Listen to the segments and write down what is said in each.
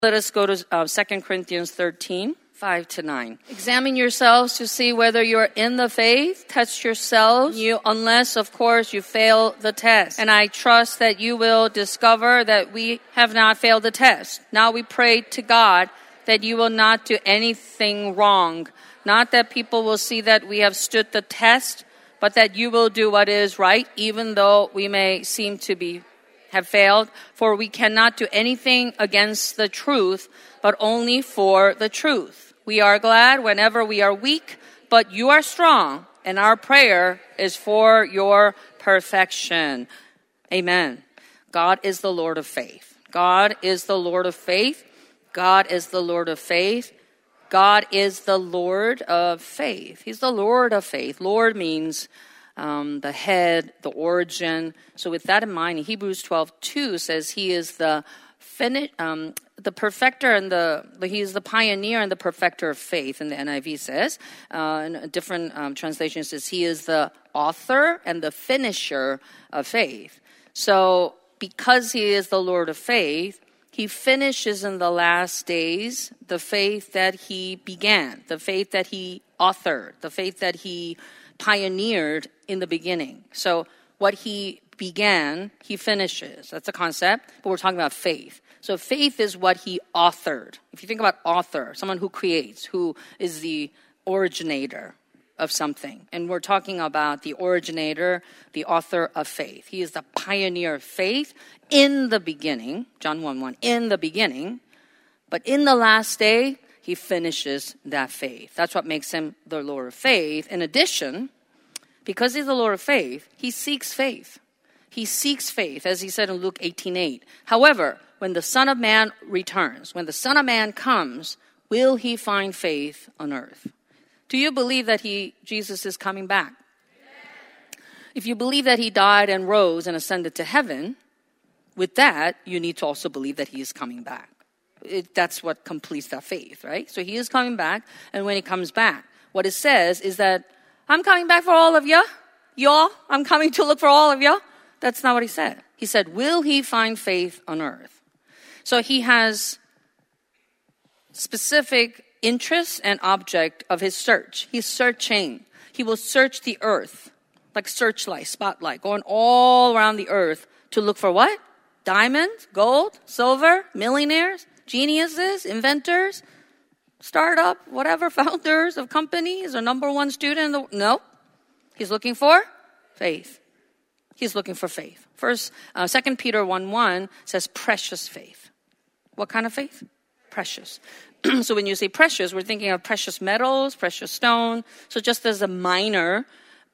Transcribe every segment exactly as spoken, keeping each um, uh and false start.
Let us go to uh, Second Corinthians thirteen, five to nine. Examine yourselves to see whether you're in the faith. Test yourselves, you, unless, of course, you fail the test. And I trust that you will discover that we have not failed the test. Now we pray to God that you will not do anything wrong. Not that people will see that we have stood the test, but that you will do what is right, even though we may seem to be have failed, for we cannot do anything against the truth, but only for the truth. We are glad whenever we are weak, but you are strong, and our prayer is for your perfection. Amen. God is the Lord of faith. God is the Lord of faith. God is the Lord of faith. God is the Lord of faith. He's the Lord of faith. Lord means Um, the head, the origin. So with that in mind, Hebrews twelve two says he is the fini- um, the perfecter and the, he is the pioneer and the perfecter of faith, and the N I V says. Uh, in a different um, translation says he is the author and the finisher of faith. So because he is the Lord of faith, he finishes in the last days the faith that he began, the faith that he authored, the faith that he pioneered in the beginning. So what he began, he finishes. That's a concept, but we're talking about faith. So faith is what he authored. If you think about author, someone who creates, who is the originator of something. And we're talking about the originator, the author of faith. He is the pioneer of faith in the beginning, John one one, in the beginning. But in the last day, he finishes that faith. That's what makes him the Lord of faith. In addition, because he's the Lord of faith, he seeks faith. He seeks faith, as he said in Luke eighteen eight. However, when the Son of Man returns, when the Son of Man comes, will he find faith on earth? Do you believe that he, Jesus is coming back? If you believe that he died and rose and ascended to heaven, with that, you need to also believe that he is coming back. It, that's what completes that faith, right? So he is coming back, and when he comes back, what it says is that I'm coming back for all of you. Y'all, I'm coming to look for all of you. That's not what he said. He said, will he find faith on earth? So he has specific interest and object of his search. He's searching. He will search the earth, like searchlight, spotlight, going all around the earth to look for what? Diamonds, gold, silver, millionaires, geniuses, inventors, startup, whatever, founders of companies, or number one student in the no. He's looking for faith. He's looking for faith. First, uh, Second Peter one one says precious faith. What kind of faith? Precious. So when you say precious, we're thinking of precious metals, precious stone. So just as a miner,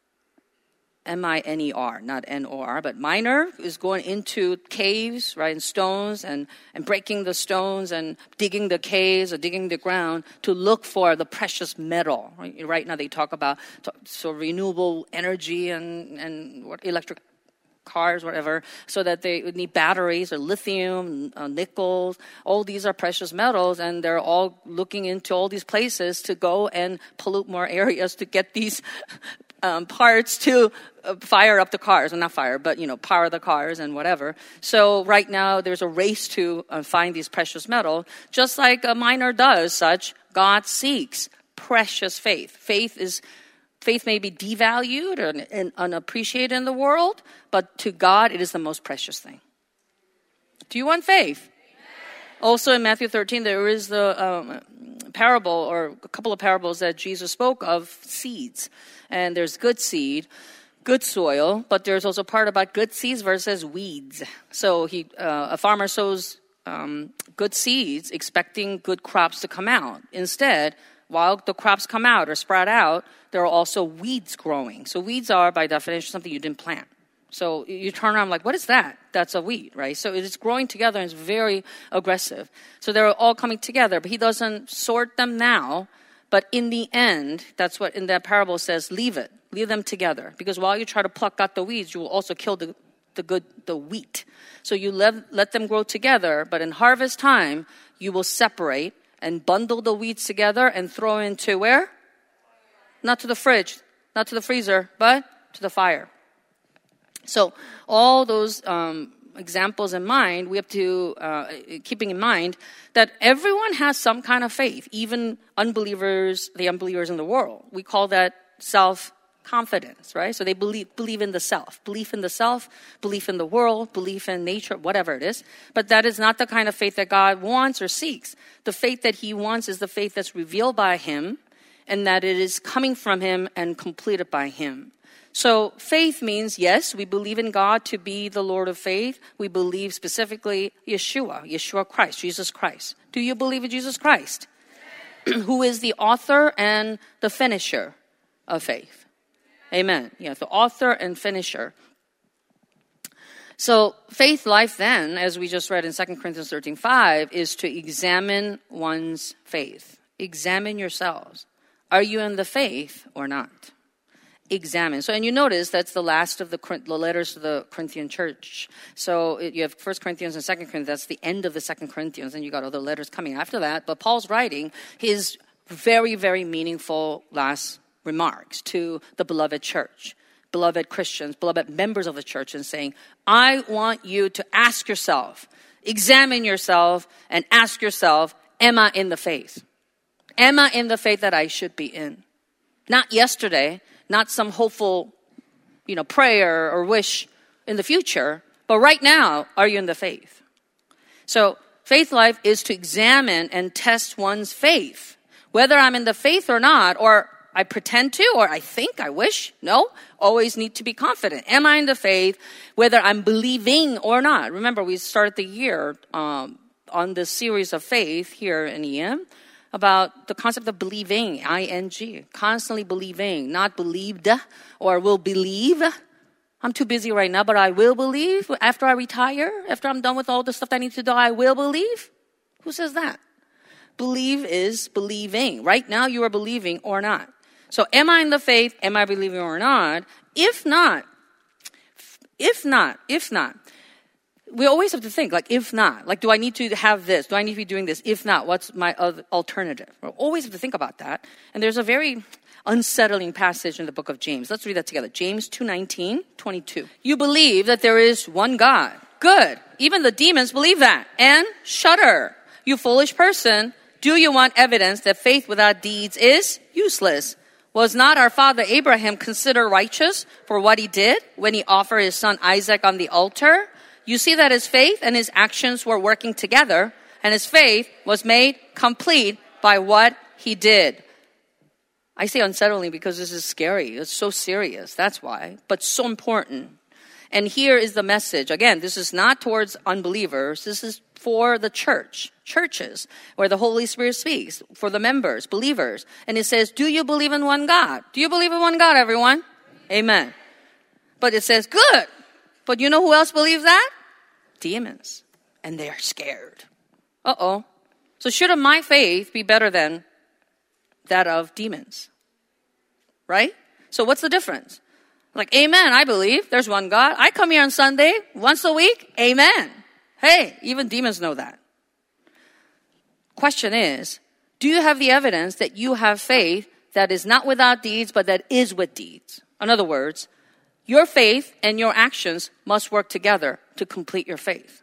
M I N E R, not N O R, but miner is going into caves, right, and stones and, and breaking the stones and digging the caves or digging the ground to look for the precious metal. Right, right now they talk about so renewable energy and, and what electric cars, whatever, so that they would need batteries or lithium, uh, nickels. All these are precious metals, and they're all looking into all these places to go and pollute more areas to get these um, parts to uh, fire up the cars. Well, not fire, but, you know, power the cars and whatever. So right now there's a race to uh, find these precious metals. Just like a miner does such, God seeks precious faith. Faith is Faith may be devalued or unappreciated in the world, but to God, it is the most precious thing. Do you want faith? Amen. Also in Matthew thirteen, there is the um, parable or a couple of parables that Jesus spoke of seeds. And there's good seed, good soil, but there's also part about good seeds versus weeds. So he, uh, a farmer sows um, good seeds expecting good crops to come out. Instead, while the crops come out or sprout out, there are also weeds growing. So weeds are, by definition, something you didn't plant. So you turn around like, what is that? That's a weed, right? So it is growing together and it's very aggressive. So they're all coming together, but he doesn't sort them now. But in the end, that's what in that parable says, leave it. Leave them together. Because while you try to pluck out the weeds, you will also kill the, the good, the wheat. So you let, let them grow together, but in harvest time, you will separate and bundle the weeds together and throw into where? Not to the fridge, not to the freezer, but to the fire. So all those um, examples in mind, we have to, uh, keeping in mind that everyone has some kind of faith, even unbelievers, the unbelievers in the world. We call that self-confidence, right? So they believe, believe in the self, belief in the self, belief in the world, belief in nature, whatever it is. But that is not the kind of faith that God wants or seeks. The faith that he wants is the faith that's revealed by him, and that it is coming from him and completed by him. So faith means, yes, we believe in God to be the Lord of faith. We believe specifically Yeshua, Yeshua Christ, Jesus Christ. Do you believe in Jesus Christ? Who is the author and the finisher of faith? Amen. Yeah, the author and finisher. So faith life then, as we just read in Second Corinthians thirteen five, is to examine one's faith. Examine yourselves. Are you in the faith or not? Examine. So, and you notice that's the last of the, the letters to the Corinthian church. So it, you have First Corinthians and Second Corinthians. That's the end of the Second Corinthians, and you got other letters coming after that. But Paul's writing his very, very meaningful last remarks to the beloved church, beloved Christians, beloved members of the church, and saying, I want you to ask yourself, examine yourself, and ask yourself, am I in the faith? Am I in the faith that I should be in? Not yesterday, not some hopeful, you know, prayer or wish in the future, but right now, are you in the faith? So faith life is to examine and test one's faith. Whether I'm in the faith or not, or I pretend to, or I think, I wish, no, always need to be confident. Am I in the faith, whether I'm believing or not? Remember, we started the year um, on this series of faith here in E M, about the concept of believing, I N G, constantly believing, not believed or will believe. I'm too busy right now, but I will believe after I retire, after I'm done with all the stuff that I need to do, I will believe. Who says that? Believe is believing. Right now you are believing or not. So am I in the faith? Am I believing or not? If not, if not, if not, we always have to think, like, if not, like, do I need to have this? Do I need to be doing this? If not, what's my other alternative? We always have to think about that. And there's a very unsettling passage in the book of James. Let's read that together. James two nineteen, twenty-two. You believe that there is one God. Good. Even the demons believe that and shudder. You foolish person. Do you want evidence that faith without deeds is useless? Was not our father Abraham considered righteous for what he did when he offered his son Isaac on the altar? You see that his faith and his actions were working together, and his faith was made complete by what he did. I say unsettling because this is scary. It's so serious. That's why. But so important. And here is the message. Again, this is not towards unbelievers. This is for the church, churches, where the Holy Spirit speaks, for the members, believers. And it says, do you believe in one God? Do you believe in one God, everyone? Amen. But it says, good. But you know who else believes that? Demons. And they are scared. Uh-oh. So shouldn't my faith be better than that of demons? Right? So what's the difference? Like, amen, I believe there's one God. I come here on Sunday once a week. Amen. Hey, even demons know that. Question is, do you have the evidence that you have faith that is not without deeds, but that is with deeds? In other words, your faith and your actions must work together to complete your faith.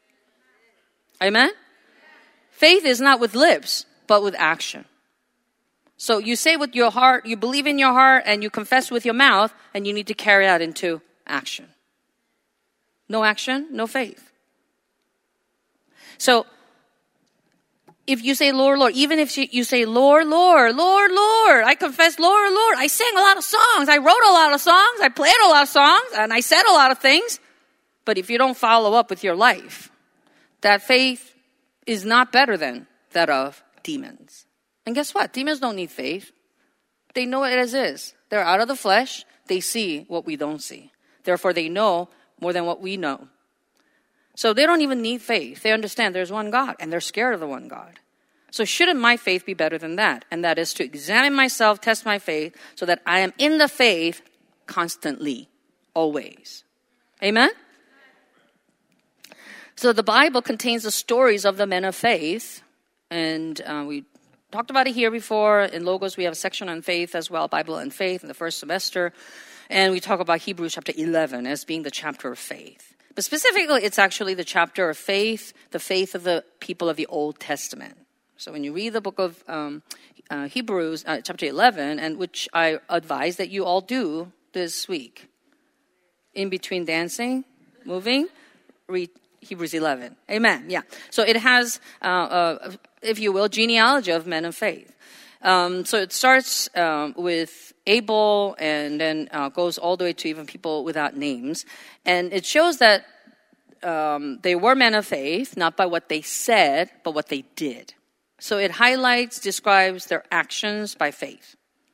Amen? Faith is not with lips, but with action. So you say with your heart, you believe in your heart, and you confess with your mouth, and you need to carry that into action. No action, no faith. So if you say, Lord, Lord, even if you say, Lord, Lord, Lord, Lord, I confess, Lord, Lord, I sang a lot of songs, I wrote a lot of songs, I played a lot of songs, and I said a lot of things. But if you don't follow up with your life, that faith is not better than that of demons. And guess what? Demons don't need faith. They know it as is. They're out of the flesh. They see what we don't see. Therefore, they know more than what we know. So they don't even need faith. They understand there's one God, and they're scared of the one God. So shouldn't my faith be better than that? And that is to examine myself, test my faith, so that I am in the faith constantly, always. Amen? So the Bible contains the stories of the men of faith, and uh, we talked about it here before. In Logos, we have a section on faith as well, Bible and faith in the first semester. And we talk about Hebrews chapter eleven as being the chapter of faith. But specifically, it's actually the chapter of faith, the faith of the people of the Old Testament. So when you read the book of um, uh, Hebrews, uh, chapter eleven, and which I advise that you all do this week, in between dancing, moving, read Hebrews eleven. Amen. Yeah. So it has, uh, uh, if you will, genealogy of men of faith. Um, so it starts um, with Abel and then uh, goes all the way to even people without names. And it shows that um, they were men of faith, not by what they said, but what they did. So it highlights, describes their actions by faith.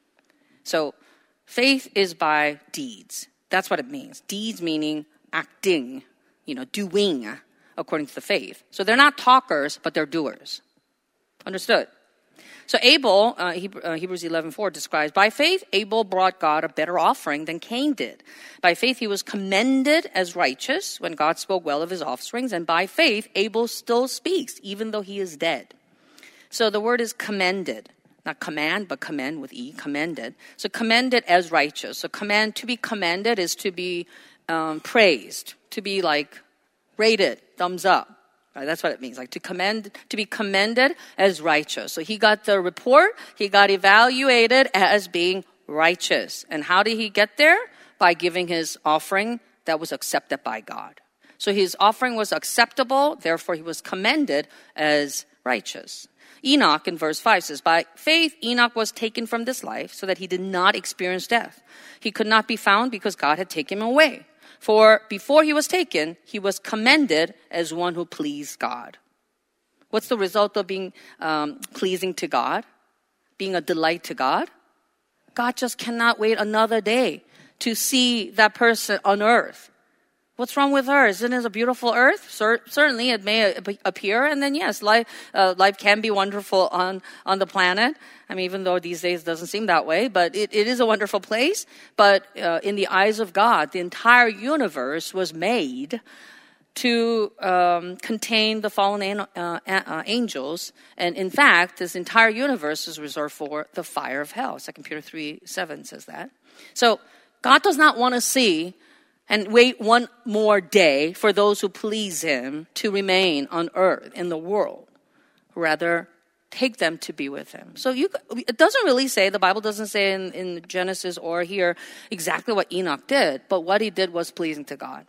So faith is by deeds. That's what it means. Deeds meaning acting, you know, doing according to the faith. So they're not talkers, but they're doers. Understood? So Abel, uh, Hebrews eleven four describes, by faith, Abel brought God a better offering than Cain did. By faith, he was commended as righteous when God spoke well of his offsprings. And by faith, Abel still speaks, even though he is dead. So the word is commended. Not command, but commend with E, commended. So commended as righteous. So command, to be commended is to be um, praised, to be like rated, thumbs up. Right, that's what it means, like to commend, to be commended as righteous. So he got the report, he got evaluated as being righteous. And how did he get there? By giving his offering that was accepted by God. So his offering was acceptable, therefore he was commended as righteous. Enoch in verse five says, by faith Enoch was taken from this life so that he did not experience death. He could not be found because God had taken him away. For before he was taken, he was commended as one who pleased God. What's the result of being um, pleasing to God? Being a delight to God? God just cannot wait another day to see that person on earth. What's wrong with her? Isn't it a beautiful earth? Cer- certainly, it may appear. And then, yes, life uh, life can be wonderful on, on the planet. I mean, even though these days it doesn't seem that way, but it, it is a wonderful place. But uh, in the eyes of God, the entire universe was made to um, contain the fallen an- uh, uh, angels. And in fact, this entire universe is reserved for the fire of hell. Second Peter three seven says that. So God does not want to see and wait one more day for those who please him to remain on earth in the world. Rather, take them to be with him. So you, it doesn't really say, the Bible doesn't say in, in Genesis or here exactly what Enoch did, but what he did was pleasing to God.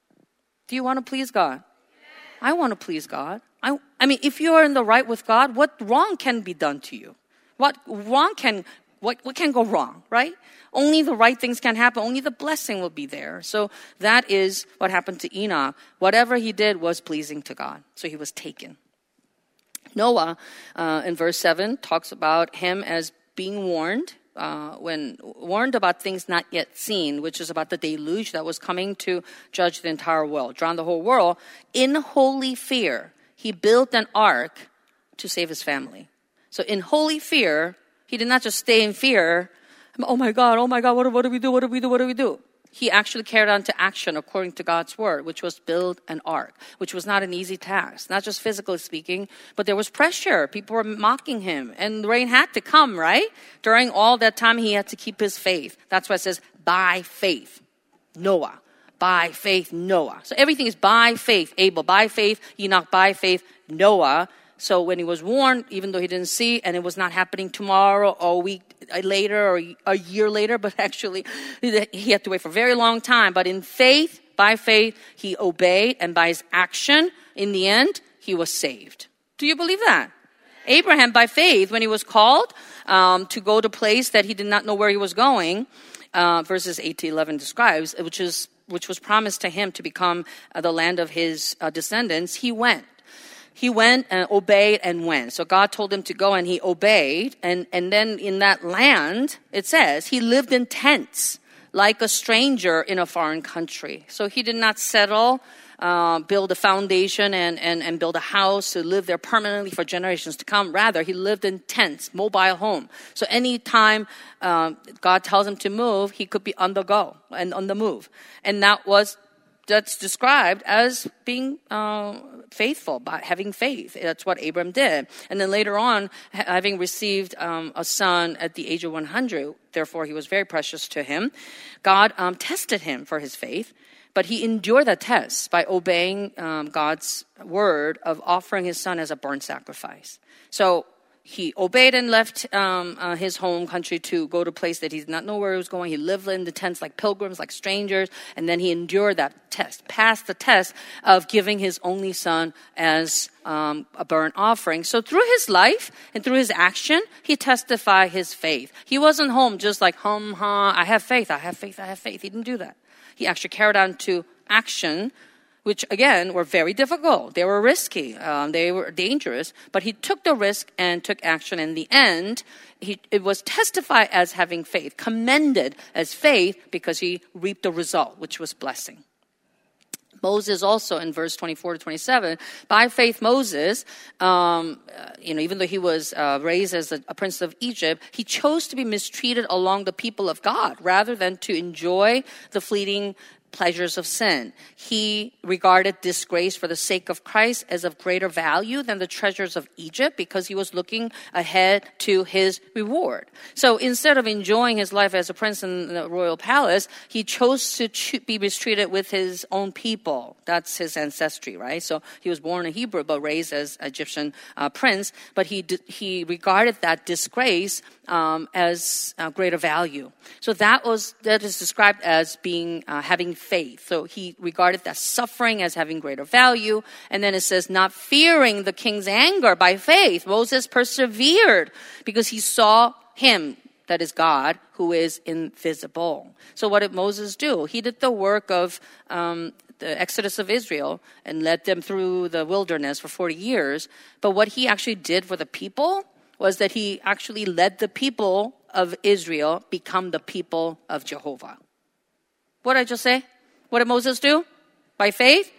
Do you want to please God? I want to please God. I, I mean, if you are in the right with God, what wrong can be done to you? What wrong can, what, what can go wrong, right? Only the right things can happen. Only the blessing will be there. So that is what happened to Enoch. Whatever he did was pleasing to God. So he was taken. Noah, uh, in verse seven, talks about him as being warned, uh, when warned about things not yet seen, which is about the deluge that was coming to judge the entire world, drown the whole world. In holy fear, he built an ark to save his family. So in holy fear, he did not just stay in fear. Oh my God, oh my God, what, what do we do, what do we do, what do we do? He actually carried on to action according to God's word, which was build an ark, which was not an easy task, not just physically speaking, but there was pressure. People were mocking him, and the rain had to come, right? During all that time, he had to keep his faith. That's why it says, by faith, Noah. By faith, Noah. So everything is by faith. Abel, by faith. Enoch, by faith. Noah. So when he was warned, even though he didn't see, and it was not happening tomorrow or a week later or a year later, but actually he had to wait for a very long time. But in faith, by faith, he obeyed, and by his action, in the end, he was saved. Do you believe that? Abraham, by faith, when he was called um, to go to a place that he did not know where he was going, uh, verses eight to eleven describes, which is which was promised to him to become uh, the land of his uh, descendants, he went. He went and obeyed and went. So God told him to go, and he obeyed. And, and then in that land, it says, he lived in tents like a stranger in a foreign country. So he did not settle, uh, build a foundation and, and, and build a house to live there permanently for generations to come. Rather, he lived in tents, mobile home. So anytime uh, God tells him to move, he could be on the go and on the move. And that was That's described as being uh, faithful, by having faith. That's what Abram did. And then later on, ha- having received um, a son at the age of one hundred, therefore he was very precious to him, God um, tested him for his faith. But he endured the test by obeying um, God's word of offering his son as a burnt sacrifice. So he obeyed and left um, uh, his home country to go to a place that he did not know where he was going. He lived in the tents like pilgrims, like strangers, and then he endured that test, passed the test of giving his only son as um, a burnt offering. So through his life and through his action, he testified his faith. He wasn't home just like, hum, ha, I have faith, I have faith, I have faith. He didn't do that. He actually carried on to action, which, again, were very difficult. They were risky. Um, they were dangerous. But he took the risk and took action. In the end, he, it was testified as having faith, commended as faith because he reaped the result, which was blessing. Moses also, in verse twenty-four to twenty-seven, by faith Moses, um, you know, even though he was uh, raised as a, a prince of Egypt, he chose to be mistreated along the people of God rather than to enjoy the fleeting pleasures of sin. He regarded disgrace for the sake of Christ as of greater value than the treasures of Egypt because he was looking ahead to his reward. So instead of enjoying his life as a prince in the royal palace, he chose to be mistreated with his own people. That's his ancestry, right? So he was born a Hebrew but raised as Egyptian uh, prince, but he d- he regarded that disgrace um, as uh, greater value. So that was that is described as being uh, having faith. So he regarded that suffering as having greater value. And then it says, not fearing the king's anger by faith, Moses persevered because he saw him, that is God, who is invisible. So what did Moses do? He did the work of um, the exodus of Israel and led them through the wilderness for forty years. But what he actually did for the people was that he actually led the people of Israel become the people of Jehovah. What did I just say? What did Moses do? By faith,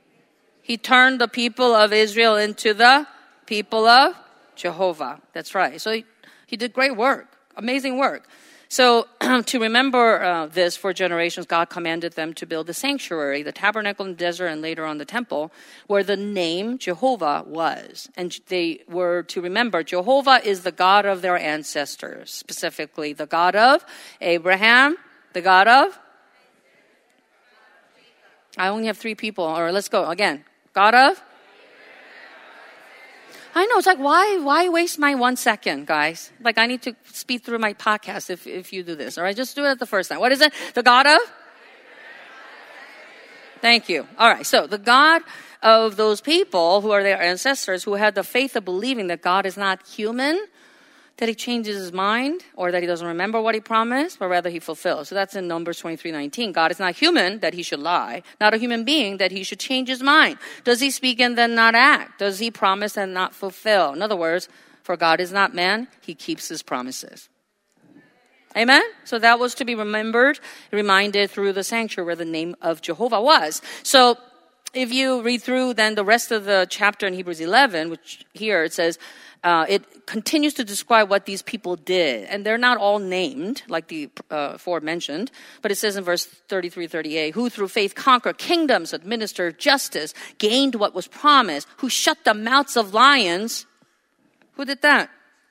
he turned the people of Israel into the people of Jehovah. That's right. So he, he did great work, amazing work. So to remember uh, this for generations, God commanded them to build the sanctuary, the tabernacle in the desert, and later on the temple, where the name Jehovah was. And they were to remember Jehovah is the God of their ancestors, specifically the God of Abraham, the God of I only have three people. Or let's go again. God of? I know. It's like, why why waste my one second, guys? Like, I need to speed through my podcast if, if you do this. All right, just do it at the first time. What is it? The God of? Thank you. All right, so the God of those people who are their ancestors who had the faith of believing that God is not human, that he changes his mind, or that he doesn't remember what he promised, but rather he fulfills. So that's in Numbers twenty-three nineteen. God is not human that he should lie, not a human being that he should change his mind. Does he speak and then not act? Does he promise and not fulfill? In other words, for God is not man, he keeps his promises. Amen? So that was to be remembered, reminded through the sanctuary where the name of Jehovah was. So if you read through then the rest of the chapter in Hebrews eleven, which here it says, Uh, it continues to describe what these people did. And they're not all named, like the uh, aforementioned. But it says in verse thirty-three, thirty-eight, who through faith conquered kingdoms, administered justice, gained what was promised, who shut the mouths of lions. Who did that?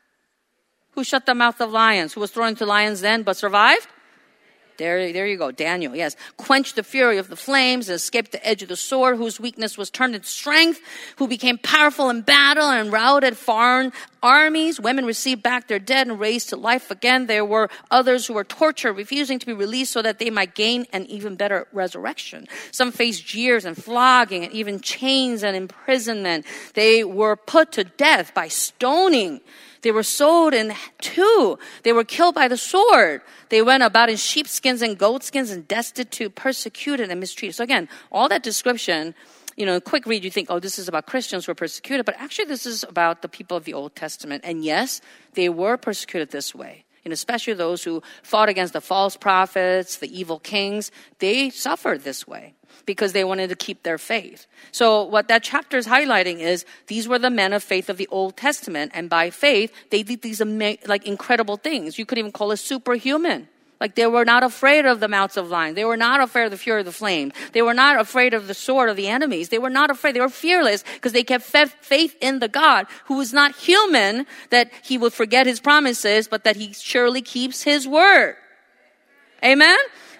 Who shut the mouth of lions? Who was thrown into lions then but survived? There, there you go, Daniel, yes. Quenched the fury of the flames and escaped the edge of the sword, whose weakness was turned into strength, who became powerful in battle and routed foreign armies. Women received back their dead and raised to life again. There were others who were tortured, refusing to be released so that they might gain an even better resurrection. Some faced jeers and flogging and even chains and imprisonment. They were put to death by stoning. They were sold in two. They were killed by the sword. They went about in sheepskins and goatskins and destitute, persecuted, and mistreated. So again, all that description, you know, a quick read, you think, oh, this is about Christians who were persecuted. But actually, this is about the people of the Old Testament. And yes, they were persecuted this way. And especially those who fought against the false prophets, the evil kings, they suffered this way because they wanted to keep their faith. So what that chapter is highlighting is these were the men of faith of the Old Testament. And by faith, they did these ama- like incredible things. You could even call it superhuman. Like they were not afraid of the mouths of lions. They were not afraid of the fury of the flame. They were not afraid of the sword of the enemies. They were not afraid. They were fearless because they kept faith in the God who is not human, that he would forget his promises, but that he surely keeps his word. Amen?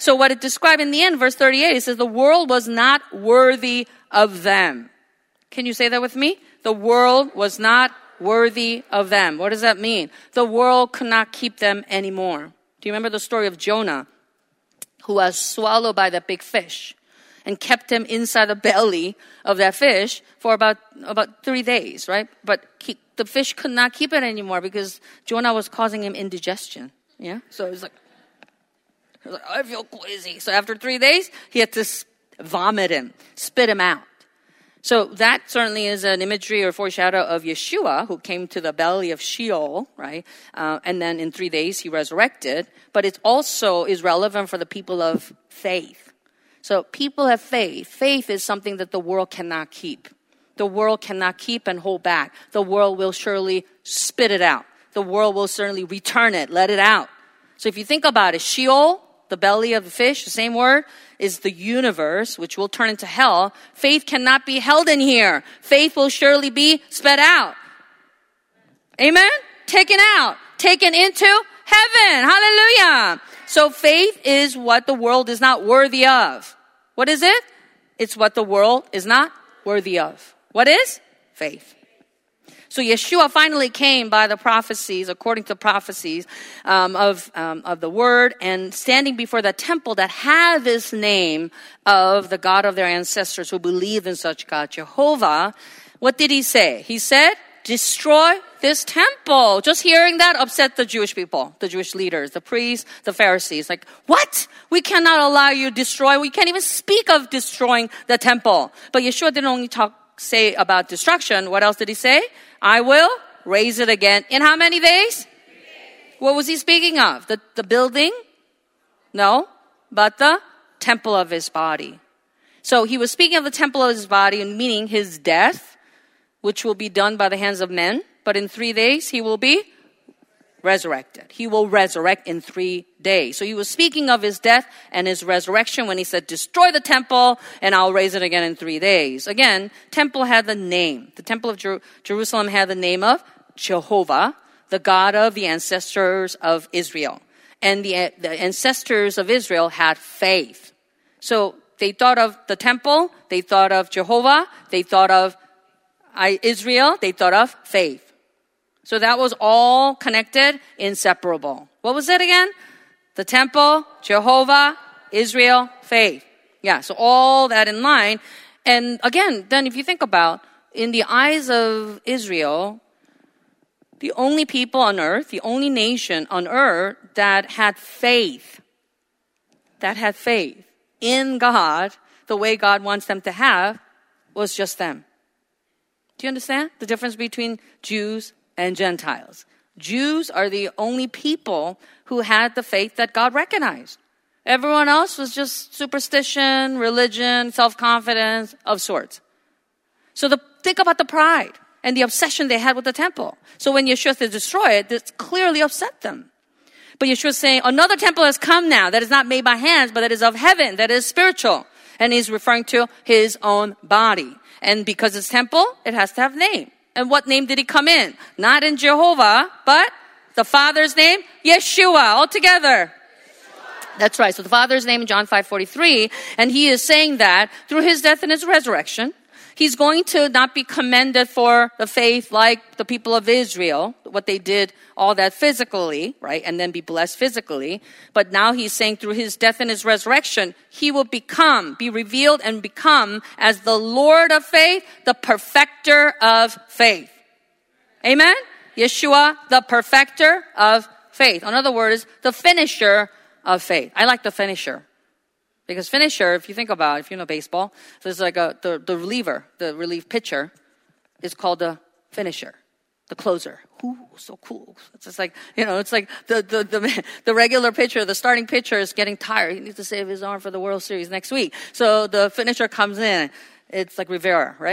So what it described in the end, verse thirty-eight, it says the world was not worthy of them. Can you say that with me? The world was not worthy of them. What does that mean? The world could not keep them anymore. Do you remember the story of Jonah, who was swallowed by that big fish and kept him inside the belly of that fish for about about three days, right? But he, the fish could not keep it anymore because Jonah was causing him indigestion. Yeah, so it was like, it was like I feel queasy. So after three days, he had to vomit him, spit him out. So that certainly is an imagery or foreshadow of Yeshua, who came to the belly of Sheol, right? Uh, and then in three days he resurrected. But it also is relevant for the people of faith. So people have faith. Faith is something that the world cannot keep. The world cannot keep and hold back. The world will surely spit it out. The world will certainly return it, let it out. So if you think about it, Sheol, the belly of the fish, the same word, is the universe, which will turn into hell. Faith cannot be held in here. Faith will surely be sped out. Amen? Taken out. Taken into heaven. Hallelujah. So faith is what the world is not worthy of. What is it? It's what the world is not worthy of. What is? Faith. So Yeshua finally came by the prophecies, according to prophecies um, of um, of the word, and standing before the temple that had this name of the God of their ancestors who believed in such God, Jehovah. What did he say? He said, destroy this temple. Just hearing that upset the Jewish people, the Jewish leaders, the priests, the Pharisees. Like, what? We cannot allow you to destroy. We can't even speak of destroying the temple. But Yeshua didn't only talk say about destruction. What else did he say? I will raise it again. In how many days? What was he speaking of? The, the building? No, but the temple of his body. So he was speaking of the temple of his body, meaning his death, which will be done by the hands of men. But in three days, he will be resurrected. He will resurrect in three days. So he was speaking of his death and his resurrection when he said, destroy the temple and I'll raise it again in three days. Again, temple had the name. The temple of Jer- Jerusalem had the name of Jehovah, the God of the ancestors of Israel. And the, the ancestors of Israel had faith. So they thought of the temple, they thought of Jehovah, they thought of I, Israel, they thought of faith. So that was all connected, inseparable. What was it again? The temple, Jehovah, Israel, faith. Yeah, so all that in line. And again, then if you think about, in the eyes of Israel, the only people on earth, the only nation on earth that had faith, that had faith in God, the way God wants them to have, was just them. Do you understand the difference between Jews and Gentiles? Jews are the only people who had the faith that God recognized. Everyone else was just superstition, religion, self-confidence of sorts. So the, think about the pride and the obsession they had with the temple. So when Yeshua said destroy it, this clearly upset them. But Yeshua is saying another temple has come now that is not made by hands, but that is of heaven, that is spiritual. And he's referring to his own body. And because it's temple, it has to have name. And what name did he come in? Not in Jehovah, but the Father's name, Yeshua, all together. Yeshua. That's right. So the Father's name in John five forty-three, and he is saying that through his death and his resurrection, he's going to not be commended for the faith like the people of Israel, what they did, all that physically, right, and then be blessed physically. But now he's saying through his death and his resurrection, he will become, be revealed and become as the Lord of faith, the perfecter of faith. Amen? Yeshua, the perfecter of faith. In other words, the finisher of faith. I like the finisher. Because finisher, if you think about it, if you know baseball, there's like a, the, the reliever, the relief pitcher is called the finisher, the closer. Ooh, so cool. It's just like, you know, it's like the, the, the, the regular pitcher, the starting pitcher is getting tired. He needs to save his arm for the World Series next week. So the finisher comes in. It's like Rivera, right?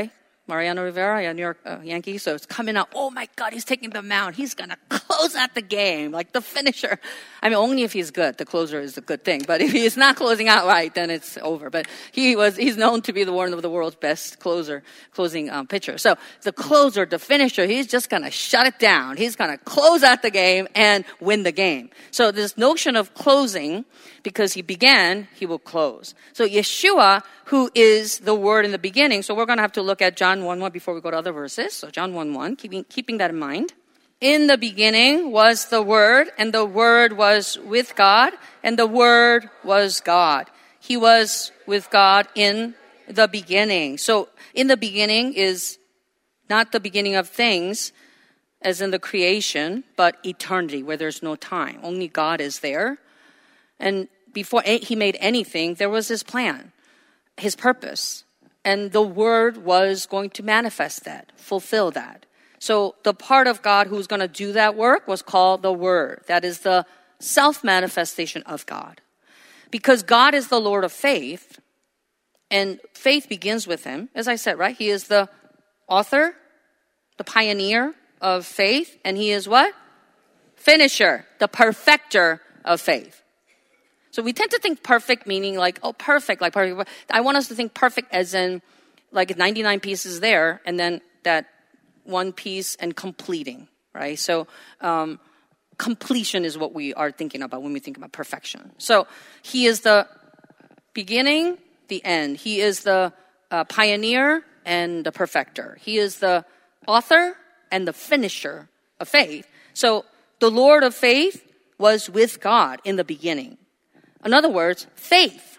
Mariano Rivera, yeah, New York uh, Yankees. So it's coming out. Oh my God, he's taking the mound. He's going to close out the game, like the finisher. I mean, only if he's good. The closer is a good thing. But if he's not closing out right, then it's over. But he was, he's known to be the one of the world's best closer, closing um, pitcher. So the closer, the finisher, he's just going to shut it down. He's going to close out the game and win the game. So this notion of closing, because he began, he will close. So Yeshua, who is the word in the beginning. So we're going to have to look at John one one before we go to other verses. So John one one, keeping, keeping that in mind. In the beginning was the Word, and the Word was with God, and the Word was God. He was with God in the beginning. So in the beginning is not the beginning of things, as in the creation, but eternity, where there's no time. Only God is there. And before he made anything, there was his plan, his purpose. And the Word was going to manifest that, fulfill that. So the part of God who's going to do that work was called the Word. That is the self-manifestation of God. Because God is the Lord of faith, and faith begins with him. As I said, right? He is the author, the pioneer of faith, and he is what? Finisher, the perfecter of faith. So we tend to think perfect meaning like, oh, perfect, like perfect. I want us to think perfect as in like ninety-nine pieces there, and then that one piece and completing, right? So um, completion is what we are thinking about when we think about perfection. So he is the beginning, the end. He is the uh, pioneer and the perfecter. He is the author and the finisher of faith. So the Lord of faith was with God in the beginning. In other words, faith,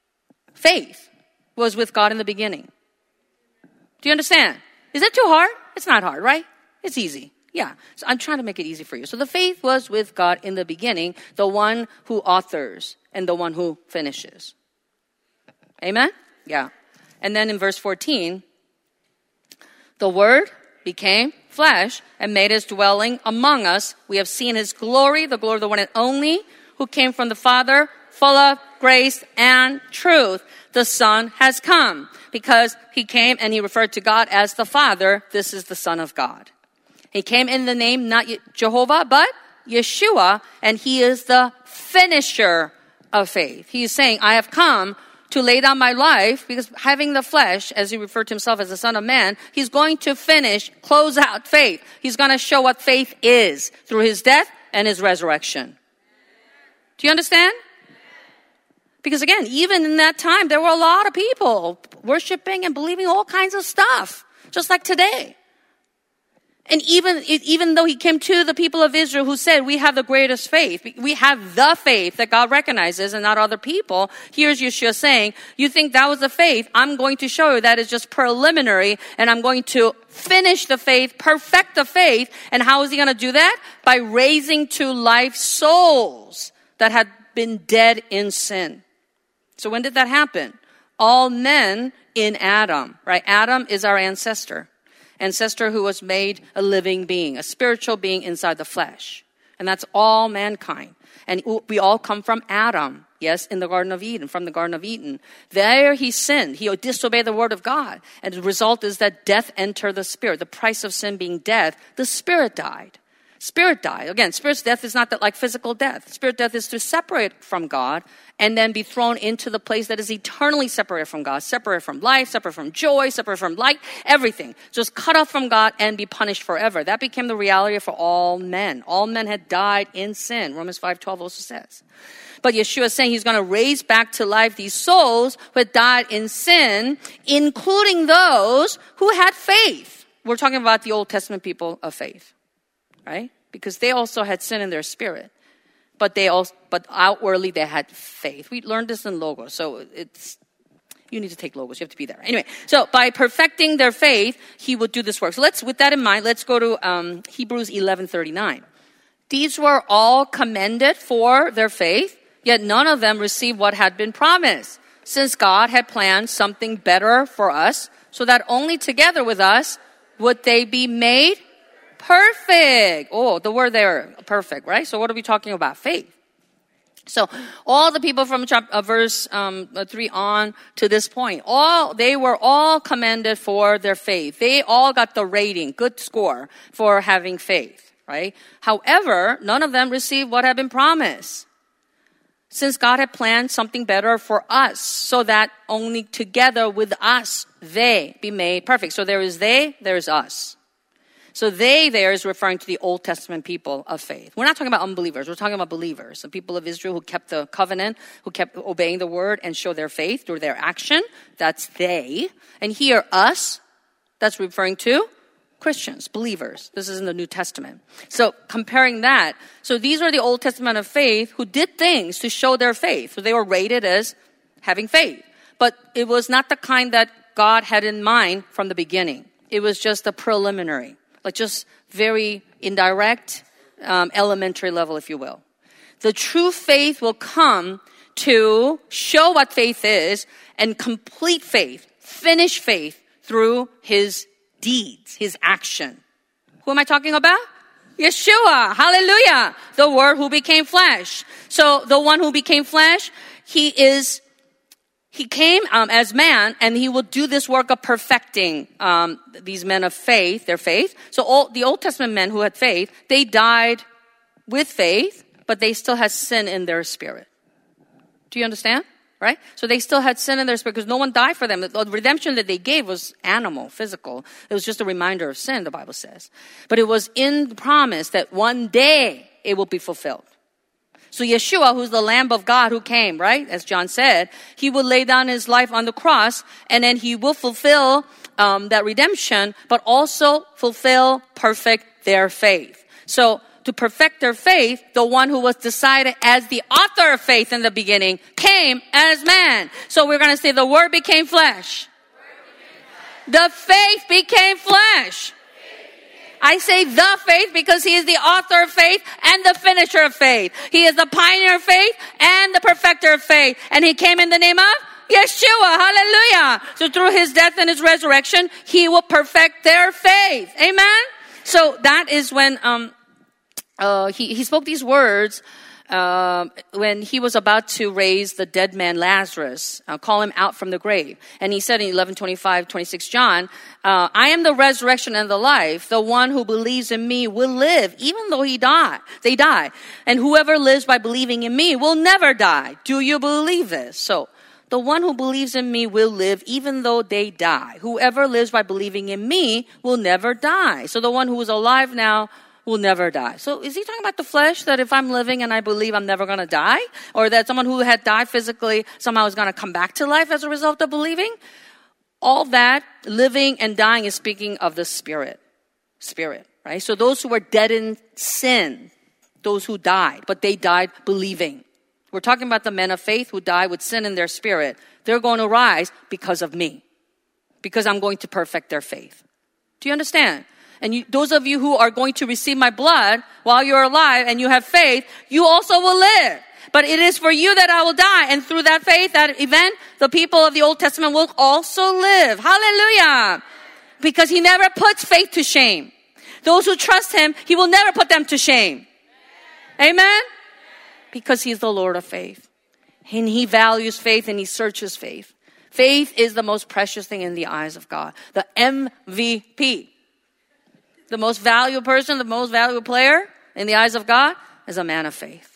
faith was with God in the beginning. Do you understand? Is that too hard? It's not hard, right? It's easy. Yeah. So I'm trying to make it easy for you. So the faith was with God in the beginning, the one who authors and the one who finishes. Amen? Yeah. And then in verse fourteen, the Word became flesh and made his dwelling among us. We have seen his glory, the glory of the one and only, who came from the Father, full of grace and truth. The Son has come. Because he came and he referred to God as the Father, this is the Son of God. He came in the name, not Jehovah, but Yeshua, and he is the finisher of faith. He is saying, I have come to lay down my life, because having the flesh, as he referred to himself as the Son of Man, he's going to finish, close out faith. He's going to show what faith is through his death and his resurrection. Do you understand? Because again, even in that time, there were a lot of people worshiping and believing all kinds of stuff, just like today. And even, even though he came to the people of Israel who said, we have the greatest faith, we have the faith that God recognizes and not other people, here's Yeshua saying, you think that was the faith? I'm going to show you that is just preliminary, and I'm going to finish the faith, perfect the faith. And how is he going to do that? By raising to life souls that had been dead in sin. So when did that happen? All men in Adam, right? Adam is our ancestor. Ancestor who was made a living being, a spiritual being inside the flesh. And that's all mankind. And we all come from Adam, yes, in the Garden of Eden, from the Garden of Eden. There he sinned. He disobeyed the word of God. And the result is that death entered the spirit. The price of sin being death, the spirit died. Spirit died. Again, spirit's death is not that like physical death. Spirit death is to separate from God and then be thrown into the place that is eternally separated from God, separated from life, separated from joy, separated from light, everything. Just cut off from God and be punished forever. That became the reality for all men. All men had died in sin. Romans five twelve also says. But Yeshua is saying he's going to raise back to life these souls who had died in sin, including those who had faith. We're talking about the Old Testament people of faith. Right? Because they also had sin in their spirit. But they also, but outwardly they had faith. We learned this in Logos. So it's, you need to take Logos. You have to be there. Anyway, so by perfecting their faith, he would do this work. So let's, with that in mind, let's go to um, Hebrews eleven thirty-nine. These were all commended for their faith, yet none of them received what had been promised, since God had planned something better for us, so that only together with us would they be made perfect. Oh, the word there, perfect, right? So what are we talking about? Faith. So all the people from chapter, uh, verse um, three on to this point, all they were all commended for their faith. They all got the rating, good score for having faith, right? However, none of them received what had been promised, since God had planned something better for us, so that only together with us they be made perfect. So there is they, there is us. So they there is referring to the Old Testament people of faith. We're not talking about unbelievers. We're talking about believers, the people of Israel who kept the covenant, who kept obeying the word and show their faith through their action. That's they. And here, us, that's referring to Christians, believers. This is in the New Testament. So comparing that, so these are the Old Testament of faith who did things to show their faith. So they were rated as having faith. But it was not the kind that God had in mind from the beginning. It was just a preliminary. Like just very indirect, um, elementary level, if you will. The true faith will come to show what faith is, and complete faith, finish faith through his deeds, his action. Who am I talking about? Yeshua. Hallelujah. The Word who became flesh. So the one who became flesh, he is He came um, as man, and he will do this work of perfecting um, these men of faith, their faith. So all the Old Testament men who had faith, they died with faith, but they still had sin in their spirit. Do you understand? Right? So they still had sin in their spirit because no one died for them. The redemption that they gave was animal, physical. It was just a reminder of sin, the Bible says. But it was in the promise that one day it will be fulfilled. So Yeshua, who's the Lamb of God who came, right? As John said, he will lay down his life on the cross, and then he will fulfill um, that redemption, but also fulfill, perfect their faith. So to perfect their faith, the one who was decided as the author of faith in the beginning came as man. So we're going to say the Word became flesh. The faith became flesh. I say the faith because he is the author of faith and the finisher of faith. He is the pioneer of faith and the perfecter of faith. And he came in the name of Yeshua. Hallelujah. So through his death and his resurrection, he will perfect their faith. Amen? So that is when um, uh, he, he spoke these words Uh, when he was about to raise the dead man Lazarus, uh, call him out from the grave. And he said in eleven twenty-five, twenty-six John, uh, I am the resurrection and the life. The one who believes in me will live, even though he die. They die. And whoever lives by believing in me will never die. Do you believe this? So, the one who believes in me will live even though they die. Whoever lives by believing in me will never die. So the one who is alive now will never die. So is he talking about the flesh, that if I'm living and I believe I'm never going to die? Or that someone who had died physically somehow is going to come back to life as a result of believing? All that living and dying is speaking of the spirit. Spirit, right? So those who were dead in sin, those who died, but they died believing. We're talking about the men of faith who died with sin in their spirit. They're going to rise because of me. Because I'm going to perfect their faith. Do you understand? And you, those of you who are going to receive my blood while you're alive and you have faith, you also will live. But it is for you that I will die. And through that faith, that event, the people of the Old Testament will also live. Hallelujah. Because he never puts faith to shame. Those who trust him, he will never put them to shame. Amen? Because he's the Lord of faith. And he values faith and he searches faith. Faith is the most precious thing in the eyes of God. The M V P. The most valuable person, the most valuable player in the eyes of God is a man of faith.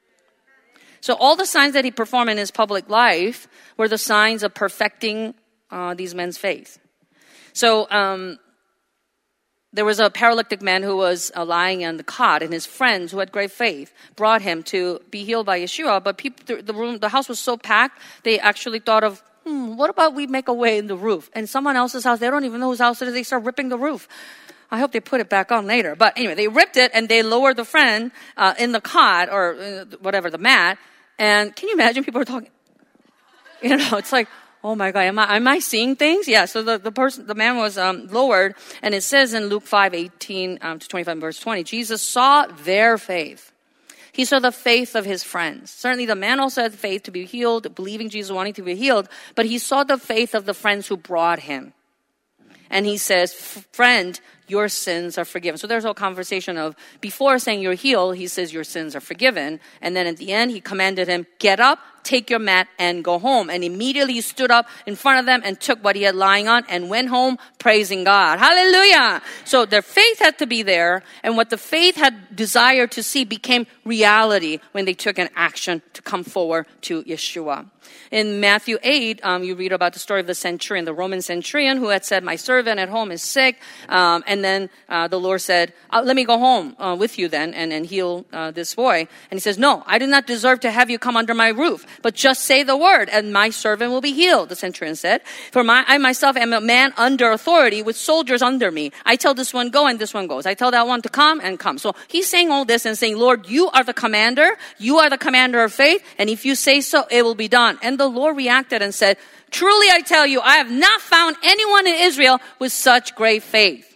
So all the signs that he performed in his public life were the signs of perfecting uh, these men's faith. So um, there was a paralytic man who was uh, lying on the cot, and his friends who had great faith brought him to be healed by Yeshua. But people, the room, the house was so packed, they actually thought of, hmm, what about we make a way in the roof? And someone else's house, they don't even know whose house it is, they start ripping the roof. I hope they put it back on later. But anyway, they ripped it and they lowered the friend uh, in the cot or uh, whatever, the mat. And can you imagine people are talking? You know, it's like, oh my God, am I, am I seeing things? Yeah, so the, the person, the man was um, lowered. And it says in Luke five, eighteen um, to twenty-five, verse twenty, Jesus saw their faith. He saw the faith of his friends. Certainly the man also had faith to be healed, believing Jesus, wanting to be healed. But he saw the faith of the friends who brought him. And he says, friend, your sins are forgiven. So there's a whole conversation of, before saying you're healed, he says your sins are forgiven. And then at the end, he commanded him, get up, take your mat, and go home. And immediately he stood up in front of them and took what he had lying on and went home praising God. Hallelujah! So their faith had to be there, and what the faith had desired to see became reality when they took an action to come forward to Yeshua. In Matthew eight, um, you read about the story of the centurion, the Roman centurion who had said, my servant at home is sick. Um, and then uh, the Lord said, uh, let me go home uh, with you then and, and heal uh, this boy. And he says, no, I do not deserve to have you come under my roof, but just say the word and my servant will be healed, the centurion said. For my, I myself am a man under authority with soldiers under me. I tell this one go and this one goes. I tell that one to come and come. So he's saying all this and saying, Lord, you are the commander. You are the commander of faith. And if you say so, it will be done. And the Lord reacted and said, truly I tell you, I have not found anyone in Israel with such great faith.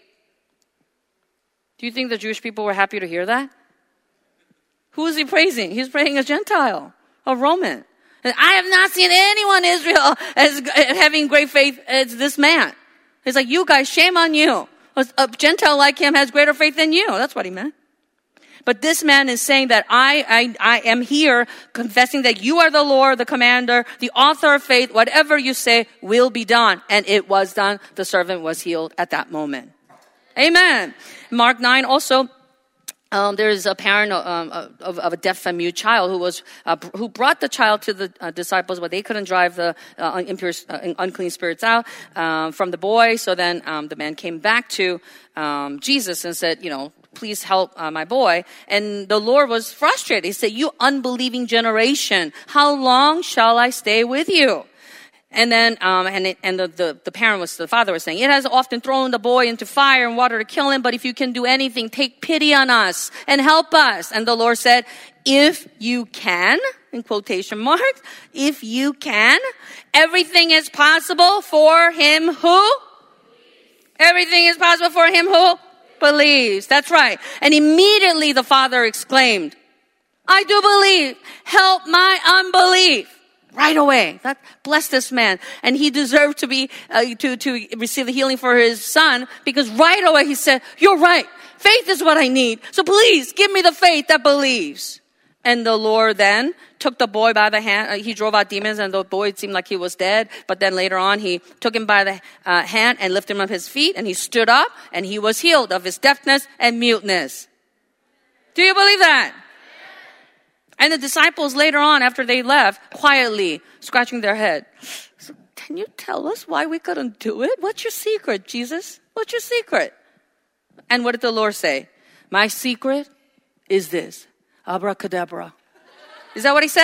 Do you think the Jewish people were happy to hear that? Who is he praising? He's praising a Gentile, a Roman. And I have not seen anyone in Israel as having great faith as this man. He's like, you guys, shame on you. A Gentile like him has greater faith than you. That's what he meant. But this man is saying that I, I, I am here confessing that you are the Lord, the commander, the author of faith. Whatever you say will be done. And it was done. The servant was healed at that moment. Amen. Mark nine also, um, there is a parent um, of, of a deaf and mute child who was uh, who brought the child to the uh, disciples, but they couldn't drive the uh, impure, uh, unclean spirits out um, from the boy. So then um, the man came back to um, Jesus and said, you know, please help uh, my boy. And the Lord was frustrated. He said, you unbelieving generation, how long shall I stay with you? And then, um, and, it, and the, the, the parent was, the father was saying, it has often thrown the boy into fire and water to kill him, but if you can do anything, take pity on us and help us. And the Lord said, if you can, in quotation marks, if you can, everything is possible for him who? Everything is possible for him who? Believes. That's right. And immediately the father exclaimed, I do believe. Help my unbelief. Right away. That bless this man. And he deserved to be, uh, to, to receive the healing for his son because right away he said, you're right. Faith is what I need. So please give me the faith that believes. And the Lord then took the boy by the hand. Uh, he drove out demons and the boy seemed like he was dead. But then later on he took him by the uh, hand and lifted him up his feet and he stood up and he was healed of his deafness and muteness. Do you believe that? And the disciples later on, after they left, quietly scratching their head. So, can you tell us why we couldn't do it? What's your secret, Jesus? What's your secret? And what did the Lord say? My secret is this. Abracadabra. Is that what he said?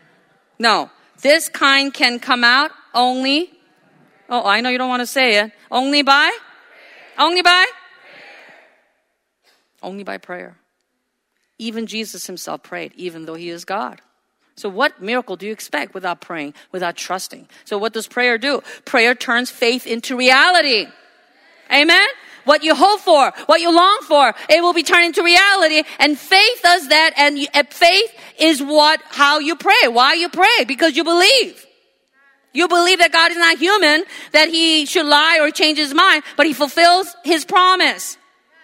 No. This kind can come out only, oh, I know you don't want to say it. Only by? Prayer. Only by? Prayer. Only by prayer. Even Jesus himself prayed, even though he is God. So what miracle do you expect without praying, without trusting? So what does prayer do? Prayer turns faith into reality. Amen? What you hope for, what you long for, it will be turned into reality. And faith does that. And you, faith is what, how you pray. Why you pray? Because you believe. You believe that God is not human, that he should lie or change his mind, but he fulfills his promise.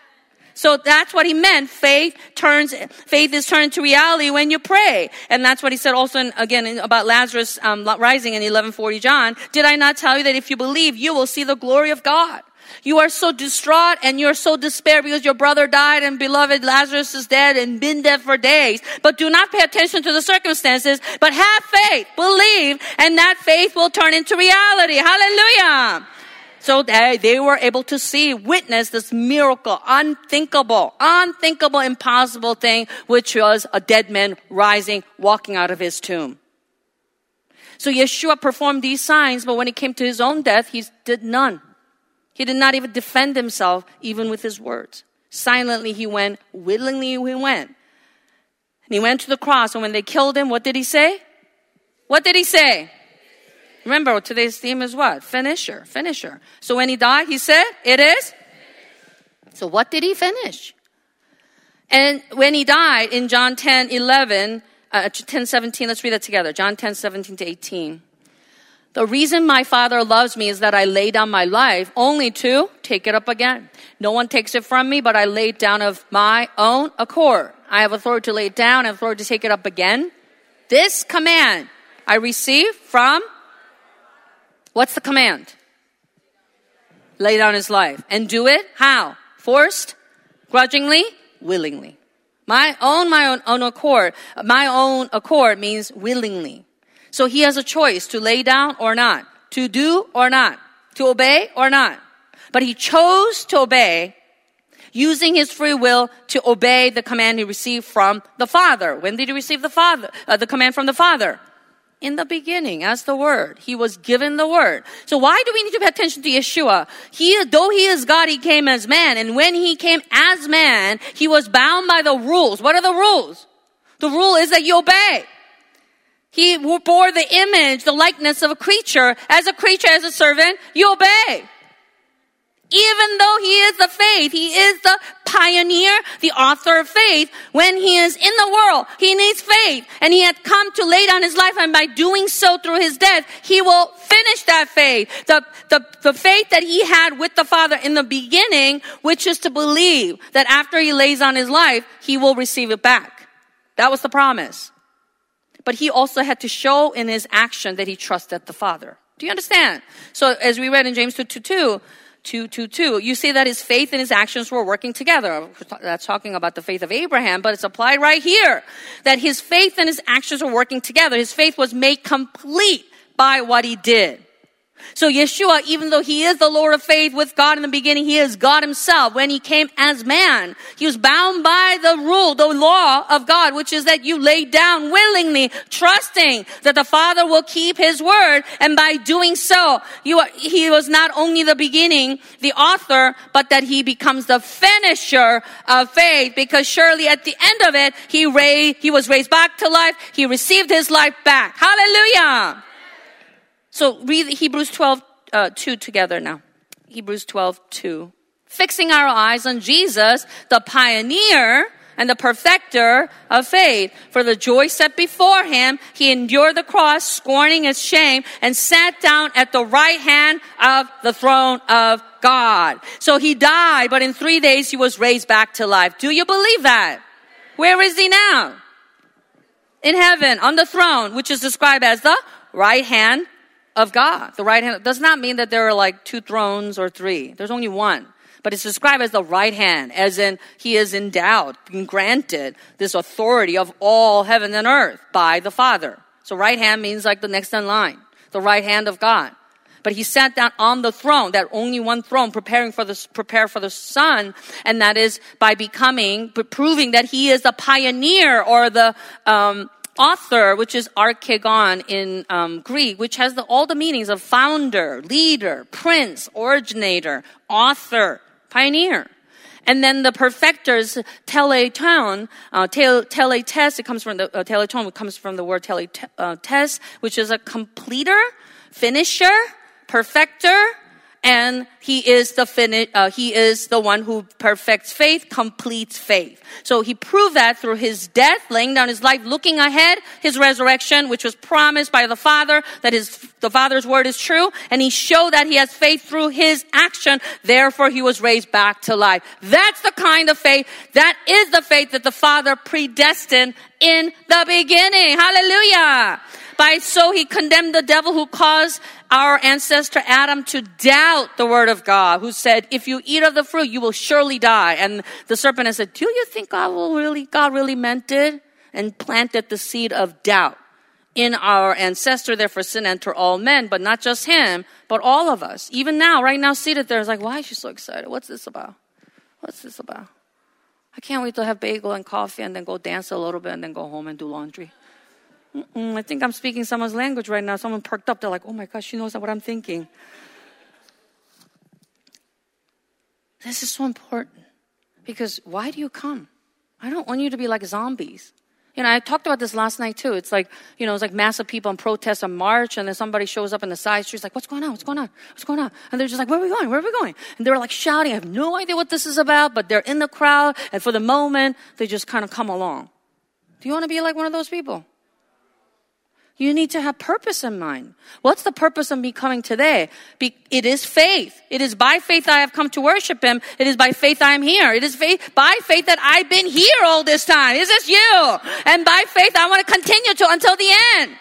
So that's what he meant. Faith turns, faith is turned to reality when you pray. And that's what he said also in, again in, about Lazarus um, rising in eleven forty John. Did I not tell you that if you believe, you will see the glory of God? You are so distraught and you're so despair because your brother died and beloved Lazarus is dead and been dead for days. But do not pay attention to the circumstances, but have faith, believe, and that faith will turn into reality. Hallelujah. So they, they were able to see, witness this miracle, unthinkable, unthinkable, impossible thing, which was a dead man rising, walking out of his tomb. So Yeshua performed these signs, but when it came to his own death, he did none. He did not even defend himself, even with his words. Silently he went, willingly he went. And he went to the cross, and when they killed him, what did he say? What did he say? Remember, today's theme is what? Finisher, finisher. So when he died, he said, it is? So what did he finish? And when he died in John ten eleven, uh, ten seventeen, let's read that together. John ten seventeen to eighteen. The reason my Father loves me is that I lay down my life only to take it up again. No one takes it from me, but I lay it down of my own accord. I have authority to lay it down and authority to take it up again. This command I receive from, what's the command? Lay down his life. And do it how? Forced? Grudgingly? Willingly. My own, my own, own accord. My own accord means willingly. So he has a choice to lay down or not, to do or not, to obey or not. But he chose to obey, using his free will to obey the command he received from the Father. When did he receive the Father, uh, the command from the Father? In the beginning, as the Word. He was given the Word. So why do we need to pay attention to Yeshua? He, though he is God, he came as man. And when he came as man, he was bound by the rules. What are the rules? The rule is that you obey. He bore the image, the likeness of a creature. As a creature, as a servant, you obey. Even though he is the faith, he is the pioneer, the author of faith, when he is in the world, he needs faith. And he had come to lay down his life, and by doing so through his death, he will finish that faith. The, the, the faith that he had with the Father in the beginning, which is to believe that after he lays down his life, he will receive it back. That was the promise. But he also had to show in his action that he trusted the Father. Do you understand? So as we read in James two two two, two two two, you see that his faith and his actions were working together. That's talking about the faith of Abraham, but it's applied right here. That his faith and his actions were working together. His faith was made complete by what he did. So Yeshua, even though he is the Lord of faith with God in the beginning, he is God himself. When he came as man, he was bound by the rule, the law of God, which is that you lay down willingly, trusting that the Father will keep his word. And by doing so, you are, he was not only the beginning, the author, but that he becomes the finisher of faith, because surely at the end of it, he raised, he was raised back to life. He received his life back. Hallelujah. So read Hebrews twelve, uh, two together now. Hebrews twelve, two. Fixing our eyes on Jesus, the pioneer and the perfecter of faith. For the joy set before him, he endured the cross, scorning its shame, and sat down at the right hand of the throne of God. So he died, but in three days he was raised back to life. Do you believe that? Where is he now? In heaven, on the throne, which is described as the right hand of God. The right hand does not mean that there are like two thrones or three. There's only one. But it's described as the right hand, as in he is endowed, being granted this authority of all heaven and earth by the Father. So right hand means like the next in line, the right hand of God. But he sat down on the throne, that only one throne, preparing for the, prepare for the Son, and that is by becoming, proving that he is the pioneer or the, um, author, which is archegon in um, Greek, which has the, all the meanings of founder, leader, prince, originator, author, pioneer. And then the perfectors, teleton, uh, tel, teletes, it comes from the, uh, teleton, it comes from the word teletes, uh, which is a completer, finisher, perfecter, and he is the fini- uh, he is the one who perfects faith, completes faith. So he proved that through his death, laying down his life, looking ahead, his resurrection, which was promised by the Father, that his the Father's word is true, and he showed that he has faith through his action. Therefore, he was raised back to life. That's the kind of faith, that is the faith that the Father predestined in the beginning. Hallelujah! By so he condemned the devil who caused our ancestor Adam to doubt the word of God, who said, if you eat of the fruit, you will surely die. And the serpent has said, do you think God will really, God really meant it? And planted the seed of doubt in our ancestor. Therefore sin entered all men, but not just him, but all of us. Even now, right now, seated there is like, why is she so excited? What's this about? What's this about? I can't wait to have bagel and coffee and then go dance a little bit and then go home and do laundry. Mm-mm, I think I'm speaking someone's language right now. Someone perked up. They're like, oh my gosh, she knows what I'm thinking. This is so important. Because why do you come? I don't want you to be like zombies. You know, I talked about this last night too. It's like, you know, it's like massive people in protest and march, and then somebody shows up in the side streets like, what's going on? What's going on? What's going on? And they're just like, where are we going? Where are we going? And they're like shouting. I have no idea what this is about, but they're in the crowd, and for the moment, they just kind of come along. Do you want to be like one of those people? You need to have purpose in mind. What's the purpose of me coming today? Be- it is faith. It is by faith I have come to worship Him. It is by faith I am here. It is faith, by faith that I've been here all this time. Is this you? And by faith I want to continue to until the end.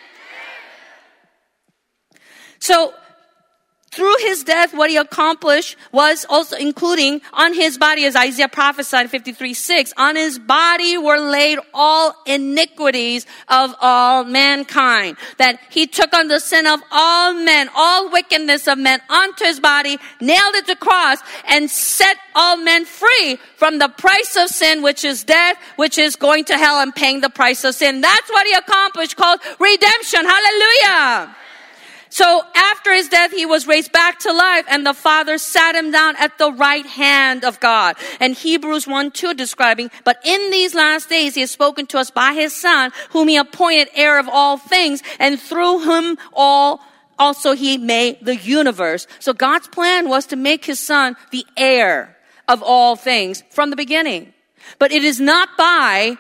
So, through His death, what He accomplished was also including on His body, as Isaiah prophesied in fifty-three six, on His body were laid all iniquities of all mankind. That He took on the sin of all men, all wickedness of men onto His body, nailed it to the cross, and set all men free from the price of sin, which is death, which is going to hell and paying the price of sin. That's what He accomplished, called redemption. Hallelujah! So after His death, He was raised back to life, and the Father sat Him down at the right hand of God. And Hebrews one two describing, but in these last days He has spoken to us by His Son, whom He appointed heir of all things, and through whom all also He made the universe. So God's plan was to make His Son the heir of all things from the beginning. But it is not by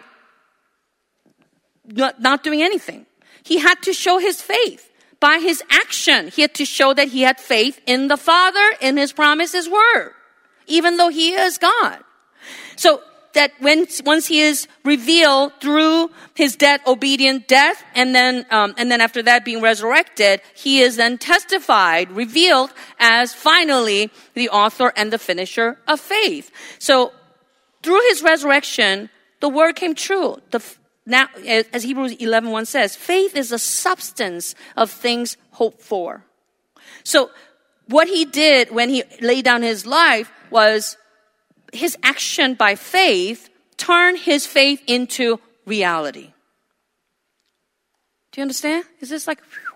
not, not doing anything. He had to show His faith. By His action, He had to show that He had faith in the Father, in His promise, His word, even though He is God. So that when once He is revealed through His death, obedient death, and then um, and then after that being resurrected, He is then testified, revealed as finally the author and the finisher of faith. So through His resurrection, the word came true. The Now, as Hebrews eleven one says, faith is the substance of things hoped for. So what He did when He laid down His life was His action by faith turned His faith into reality. Do you understand? Is this like, whew,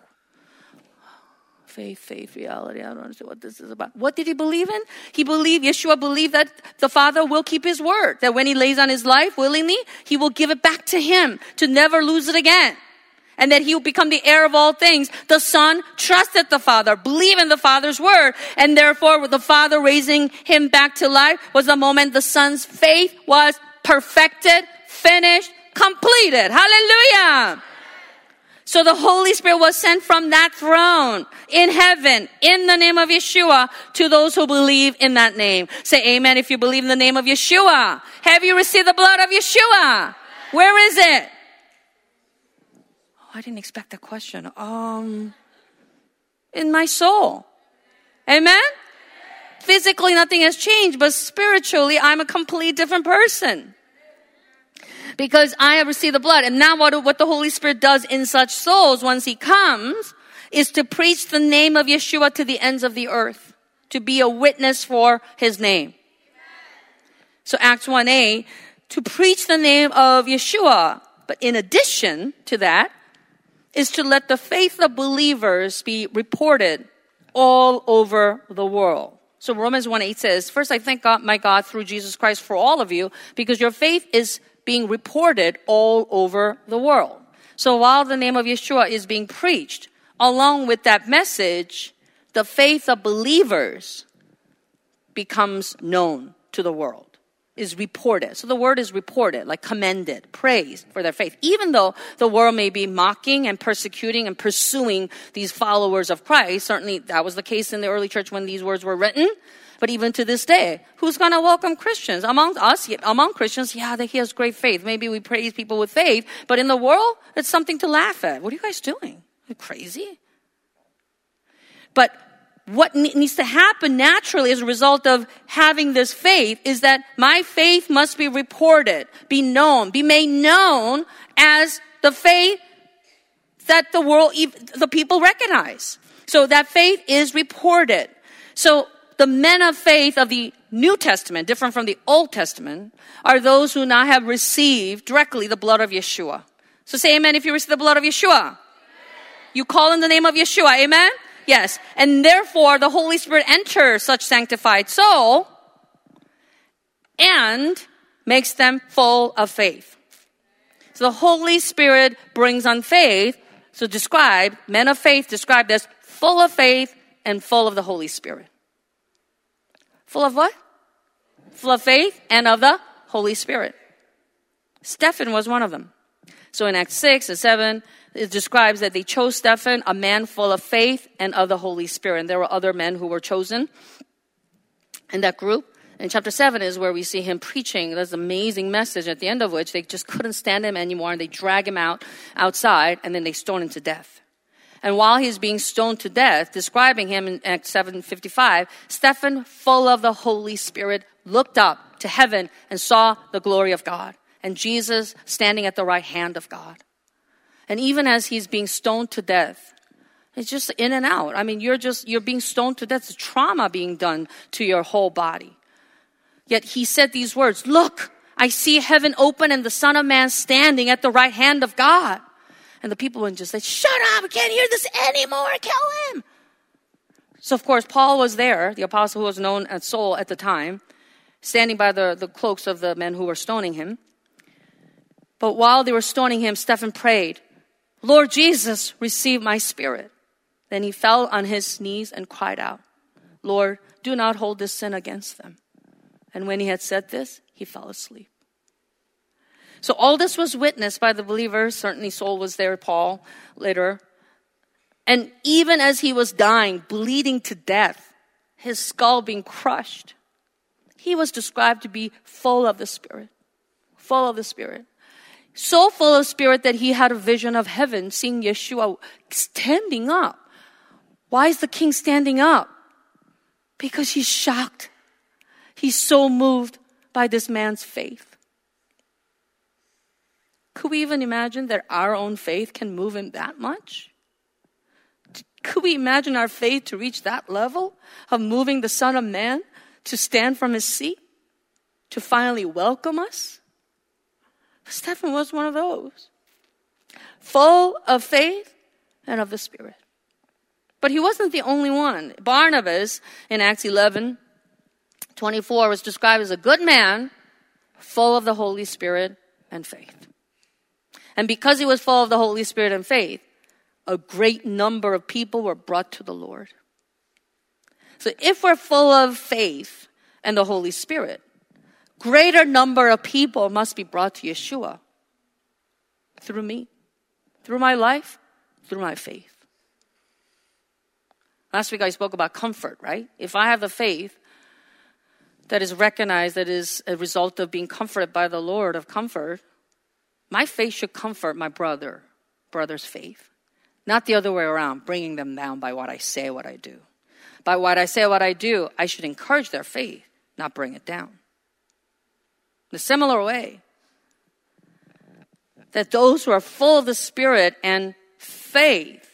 faith, faith, reality? I don't understand what this is about. What did He believe in? He believed, Yeshua believed that the Father will keep His word. That when He lays on His life willingly, He will give it back to Him to never lose it again. And that He will become the heir of all things. The Son trusted the Father, believed in the Father's word. And therefore, with the Father raising Him back to life was the moment the Son's faith was perfected, finished, completed. Hallelujah! So the Holy Spirit was sent from that throne in heaven in the name of Yeshua to those who believe in that name. Say amen if you believe in the name of Yeshua. Have you received the blood of Yeshua? Where is it? Oh, I didn't expect that question. Um, in my soul. Amen? Physically, nothing has changed, but spiritually, I'm a completely different person. Because I have received the blood. And now what, what the Holy Spirit does in such souls once He comes is to preach the name of Yeshua to the ends of the earth. To be a witness for His name. So Acts one a, to preach the name of Yeshua. But in addition to that, is to let the faith of believers be reported all over the world. So Romans one eight says, first I thank God, my God, through Jesus Christ for all of you, because your faith is being reported all over the world. So while the name of Yeshua is being preached, along with that message, the faith of believers becomes known to the world, is reported. So the word is reported, like commended, praised for their faith. Even though the world may be mocking and persecuting and pursuing these followers of Christ, certainly that was the case in the early church when these words were written. But even to this day, who's going to welcome Christians? Among us, among Christians, yeah, he has great faith. Maybe we praise people with faith. But in the world, it's something to laugh at. What are you guys doing? Are you crazy? But what needs to happen naturally as a result of having this faith is that my faith must be reported, be known, be made known as the faith that the world, the people recognize. So that faith is reported. So the men of faith of the New Testament, different from the Old Testament, are those who now have received directly the blood of Yeshua. So say amen if you receive the blood of Yeshua. Amen. You call in the name of Yeshua, amen? Yes. And therefore, the Holy Spirit enters such sanctified soul and makes them full of faith. So the Holy Spirit brings on faith, so described, men of faith described as full of faith and full of the Holy Spirit. Full of what? Full of faith and of the Holy Spirit. Stephen was one of them. So in Acts six and seven, it describes that they chose Stephen, a man full of faith and of the Holy Spirit. And there were other men who were chosen in that group. And chapter seven is where we see him preaching this amazing message, at the end of which they just couldn't stand him anymore, and they drag him out outside, and then they stone him to death. And while he's being stoned to death, describing him in Acts seven fifty-five, Stephen, full of the Holy Spirit, looked up to heaven and saw the glory of God, and Jesus standing at the right hand of God. And even as he's being stoned to death, it's just in and out. I mean, you're just, you're being stoned to death. It's trauma being done to your whole body. Yet he said these words, "Look, I see heaven open and the Son of Man standing at the right hand of God." And the people would just say, "Shut up, we can't hear this anymore, kill him." So of course, Paul was there, the apostle who was known as Saul at the time, standing by the, the cloaks of the men who were stoning him. But while they were stoning him, Stephen prayed, "Lord Jesus, receive my spirit." Then he fell on his knees and cried out, "Lord, do not hold this sin against them." And when he had said this, he fell asleep. So all this was witnessed by the believers. Certainly Saul was there, Paul later. And even as he was dying, bleeding to death, his skull being crushed, he was described to be full of the Spirit. Full of the Spirit. So full of Spirit that he had a vision of heaven, seeing Yeshua standing up. Why is the king standing up? Because he's shocked. He's so moved by this man's faith. Could we even imagine that our own faith can move him that much? Could we imagine our faith to reach that level of moving the Son of Man to stand from his seat, to finally welcome us? Stephen was one of those, full of faith and of the Spirit. But he wasn't the only one. Barnabas, in Acts eleven twenty-four, was described as a good man, full of the Holy Spirit and faith. And because he was full of the Holy Spirit and faith, a great number of people were brought to the Lord. So if we're full of faith and the Holy Spirit, greater number of people must be brought to Yeshua through me, through my life, through my faith. Last week I spoke about comfort, right? If I have the faith that is recognized, that is a result of being comforted by the Lord of comfort, my faith should comfort my brother, brother's faith. Not the other way around, bringing them down by what I say, what I do. By what I say, what I do, I should encourage their faith, not bring it down. In a similar way, that those who are full of the Spirit and faith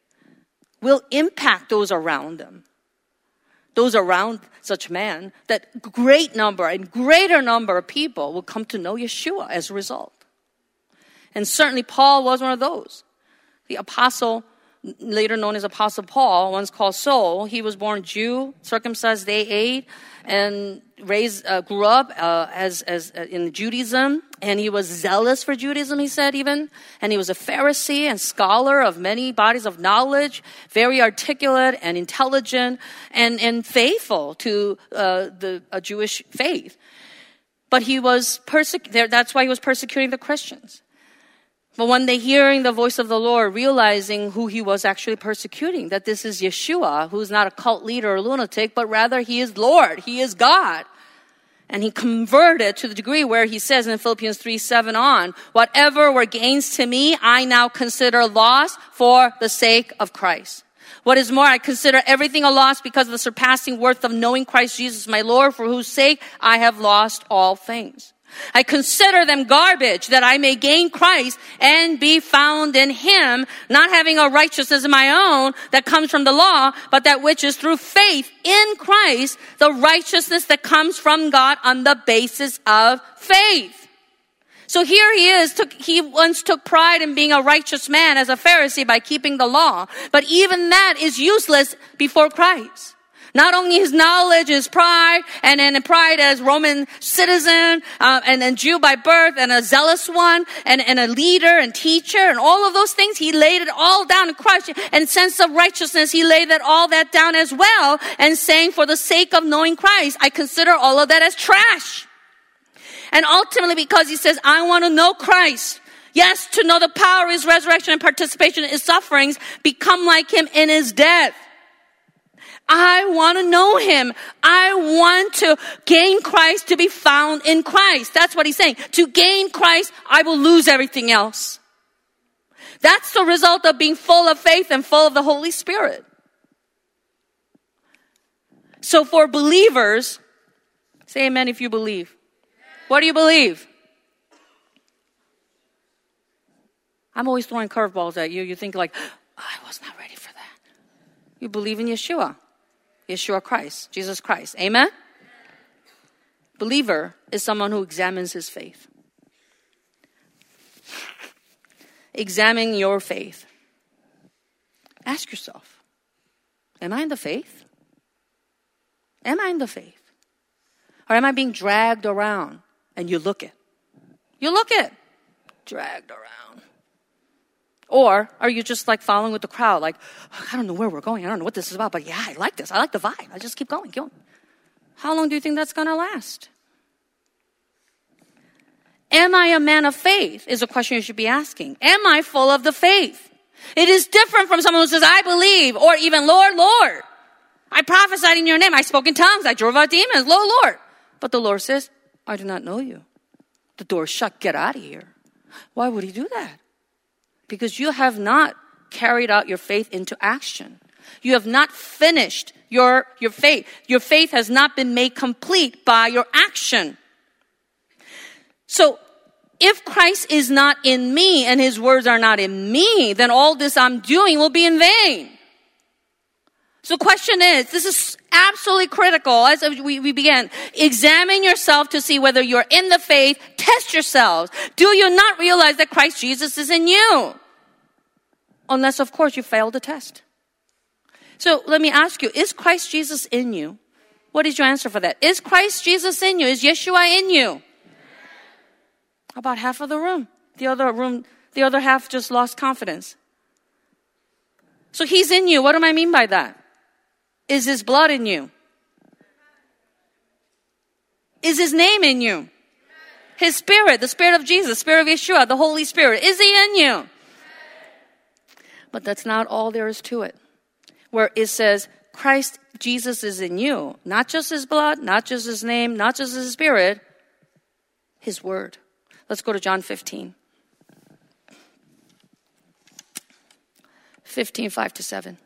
will impact those around them. Those around such man, that great number and greater number of people will come to know Yeshua as a result. And certainly Paul was one of those. The apostle, later known as Apostle Paul, once called Saul, he was born Jew, circumcised day eight, and raised, uh, grew up uh, as as uh, in Judaism, and he was zealous for Judaism, he said even, and he was a Pharisee and scholar of many bodies of knowledge, very articulate and intelligent, and and faithful to uh, the uh, Jewish faith. But he was persecuted. That's why he was persecuting the Christians. But when they hearing the voice of the Lord, realizing who he was actually persecuting, that this is Yeshua, who's not a cult leader or lunatic, but rather he is Lord, he is God. And he converted to the degree where he says in Philippians three seven on, "Whatever were gains to me, I now consider loss for the sake of Christ. What is more, I consider everything a loss because of the surpassing worth of knowing Christ Jesus my Lord, for whose sake I have lost all things. I consider them garbage that I may gain Christ and be found in him, not having a righteousness of my own that comes from the law, but that which is through faith in Christ, the righteousness that comes from God on the basis of faith." So here he is, took, he once took pride in being a righteous man as a Pharisee by keeping the law, but even that is useless before Christ. Not only his knowledge, his pride, and then pride as Roman citizen, uh, and then Jew by birth, and a zealous one, and, and a leader and teacher, and all of those things, he laid it all down in Christ. And sense of righteousness, he laid that all that down as well, and saying, for the sake of knowing Christ, I consider all of that as trash. And ultimately, because he says, I want to know Christ, Yes, to know the power of his resurrection and participation in his sufferings, become like him in his death. I want to know him. I want to gain Christ, to be found in Christ. That's what he's saying. To gain Christ, I will lose everything else. That's the result of being full of faith and full of the Holy Spirit. So for believers, say amen if you believe. What do you believe? I'm always throwing curveballs at you. You think like, oh, I was not ready for that. You believe in Yeshua. Yeshua Christ. Jesus Christ. Amen? Believer is someone who examines his faith. Examine your faith. Ask yourself, am I in the faith? Am I in the faith? Or am I being dragged around? And you look it. You look it. Dragged around. Or are you just like following with the crowd? Like, oh, I don't know where we're going. I don't know what this is about. But yeah, I like this. I like the vibe. I just keep going. Keep going. How long do you think that's going to last? Am I a man of faith is a question you should be asking. Am I full of the faith? It is different from someone who says, I believe. Or even, Lord, Lord. I prophesied in your name. I spoke in tongues. I drove out demons. Lord, Lord. But the Lord says, I do not know you. The door is shut. Get out of here. Why would he do that? Because you have not carried out your faith into action. You have not finished your, your faith. Your faith has not been made complete by your action. So, if Christ is not in me and his words are not in me, then all this I'm doing will be in vain. So the question is, this is absolutely critical as we, we began. Examine yourself to see whether you're in the faith. Test yourselves. Do you not realize that Christ Jesus is in you? Unless, of course, you fail the test. So let me ask you, is Christ Jesus in you? What is your answer for that? Is Christ Jesus in you? Is Yeshua in you? About half of the room. The other room, the other half just lost confidence. So he's in you. What do I mean by that? Is his blood in you? Is his name in you? His spirit, the spirit of Jesus, the spirit of Yeshua, the Holy Spirit. Is he in you? But that's not all there is to it. Where it says, Christ Jesus is in you. Not just his blood, not just his name, not just his spirit. His word. Let's go to John fifteen. fifteen, five to seven.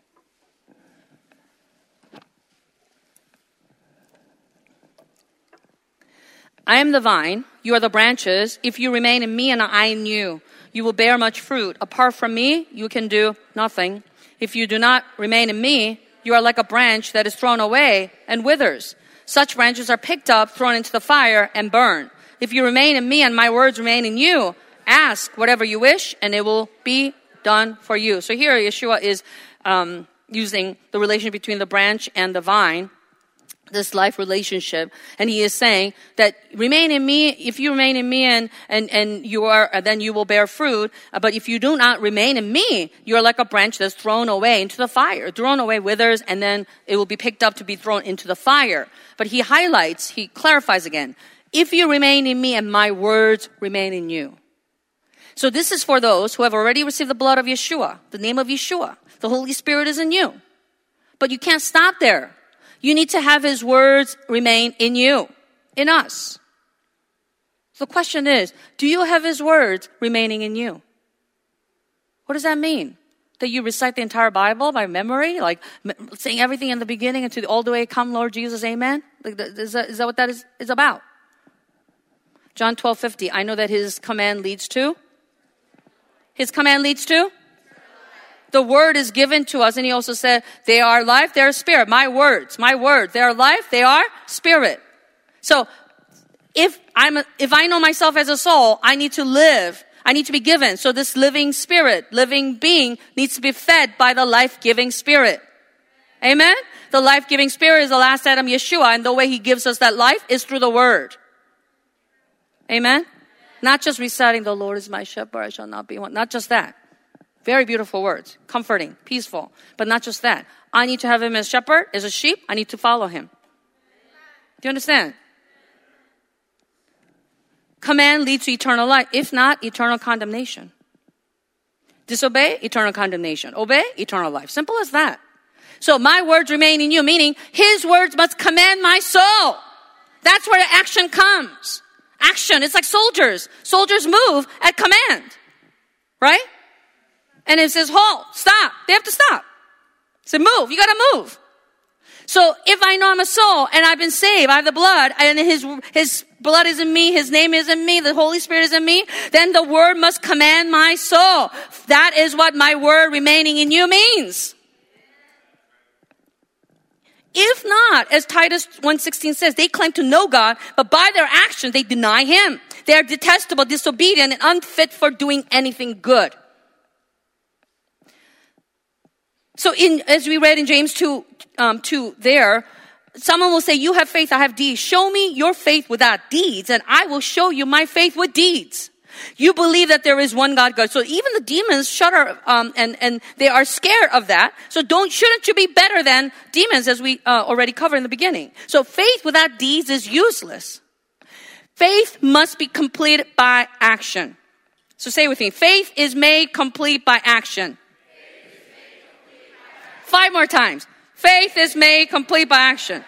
I am the vine, you are the branches. If you remain in me and I in you, you will bear much fruit. Apart from me, you can do nothing. If you do not remain in me, you are like a branch that is thrown away and withers. Such branches are picked up, thrown into the fire, and burned. If you remain in me and my words remain in you, ask whatever you wish, and it will be done for you. So here Yeshua is um, using the relationship between the branch and the vine, this life relationship, and he is saying that remain in me. If you remain in me and and and you are, then you will bear fruit. But if you do not remain in me, you are like a branch that's thrown away into the fire. Thrown away withers, and then it will be picked up to be thrown into the fire. But he highlights, he clarifies again. If you remain in me and my words remain in you. So this is for those who have already received the blood of Yeshua, the name of Yeshua. The Holy Spirit is in you. But you can't stop there. You need to have his words remain in you, in us. So the question is, do you have his words remaining in you? What does that mean? That you recite the entire Bible by memory? Like saying everything in the beginning and to all the way, come Lord Jesus, amen? Like, is that, is that what that is, is about? John twelve fifty, I know that his command leads to? His command leads to? The word is given to us, and he also said, they are life, they are spirit. My words, my words, they are life, they are spirit. So, if I'm, a, if I know myself as a soul, I need to live. I need to be given. So this living spirit, living being needs to be fed by the life-giving spirit. Amen? The life-giving spirit is the last Adam, Yeshua, and the way he gives us that life is through the word. Amen? Not just reciting, the Lord is my shepherd, I shall not be one. Not just that. Very beautiful words. Comforting, peaceful. But not just that. I need to have him as shepherd, as a sheep. I need to follow him. Do you understand? Command leads to eternal life. If not, eternal condemnation. Disobey, eternal condemnation. Obey, eternal life. Simple as that. So my words remain in you, meaning his words must command my soul. That's where the action comes. Action. It's like soldiers. Soldiers move at command. Right? And it says, halt, stop. They have to stop. It says, move. You got to move. So if I know I'm a soul and I've been saved, I have the blood, and his, his blood is in me, his name is in me, the Holy Spirit is in me, then the word must command my soul. That is what my word remaining in you means. If not, as Titus one sixteen says, they claim to know God, but by their actions they deny him. They are detestable, disobedient, and unfit for doing anything good. So in, as we read in James two, um, two there, someone will say, you have faith, I have deeds. Show me your faith without deeds, and I will show you my faith with deeds. You believe that there is one God, God. So even the demons shudder, um, and, and they are scared of that. So don't, shouldn't you be better than demons, as we uh, already covered in the beginning? So faith without deeds is useless. Faith must be completed by action. So say with me, faith is made complete by action. Five more times. Faith is made complete by action.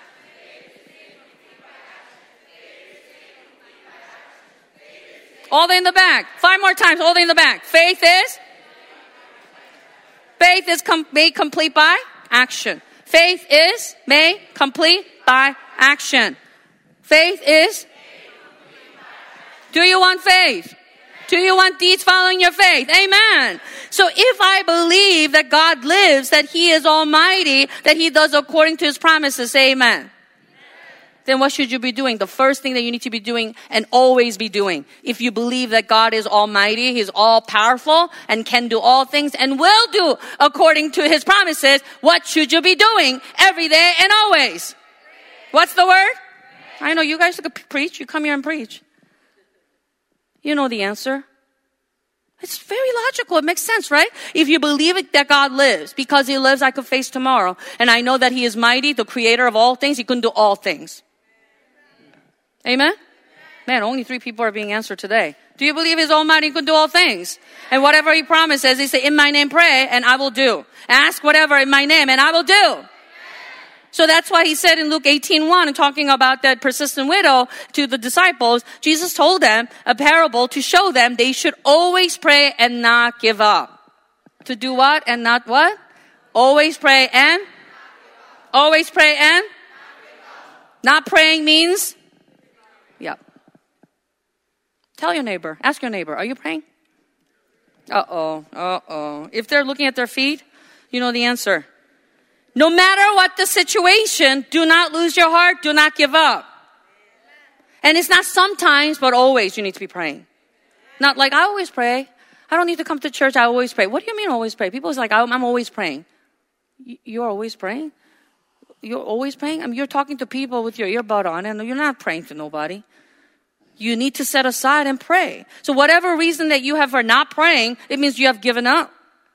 All the in the back. Five more times. All the in the back. Faith is? Faith is com- made complete by action. Faith is made complete by action. Faith is? Do you want faith? Do you want deeds following your faith? Amen. So if I believe that God lives, that he is almighty, that he does according to his promises, say amen. Amen. Then what should you be doing? The first thing that you need to be doing and always be doing. If you believe that God is almighty, he's all powerful and can do all things and will do according to his promises, what should you be doing every day and always? What's the word? I know you guys could preach. You come here and preach. You know the answer. It's very logical. It makes sense, right? If you believe it, that God lives, because he lives, I could face tomorrow. And I know that he is mighty, the creator of all things. He can do all things. Amen? Man, only three people are being answered today. Do you believe he's almighty and can do all things? And whatever he promises, he said, in my name pray, and I will do. Ask whatever in my name, and I will do. So that's why he said in Luke eighteen one, talking about that persistent widow to the disciples, Jesus told them a parable to show them they should always pray and not give up. To do what and not what? Always pray and? Always pray and? Not praying means? Yep. Tell your neighbor, ask your neighbor, are you praying? Uh-oh, uh-oh. If they're looking at their feet, you know the answer. No matter what the situation, do not lose your heart. Do not give up. And it's not sometimes, but always you need to be praying. Not like, I always pray. I don't need to come to church. I always pray. What do you mean always pray? People are like, I'm, I'm always praying. You're always praying? You're always praying? I mean, you're talking to people with your earbud on and you're not praying to nobody. You need to set aside and pray. So whatever reason that you have for not praying, it means you have given up.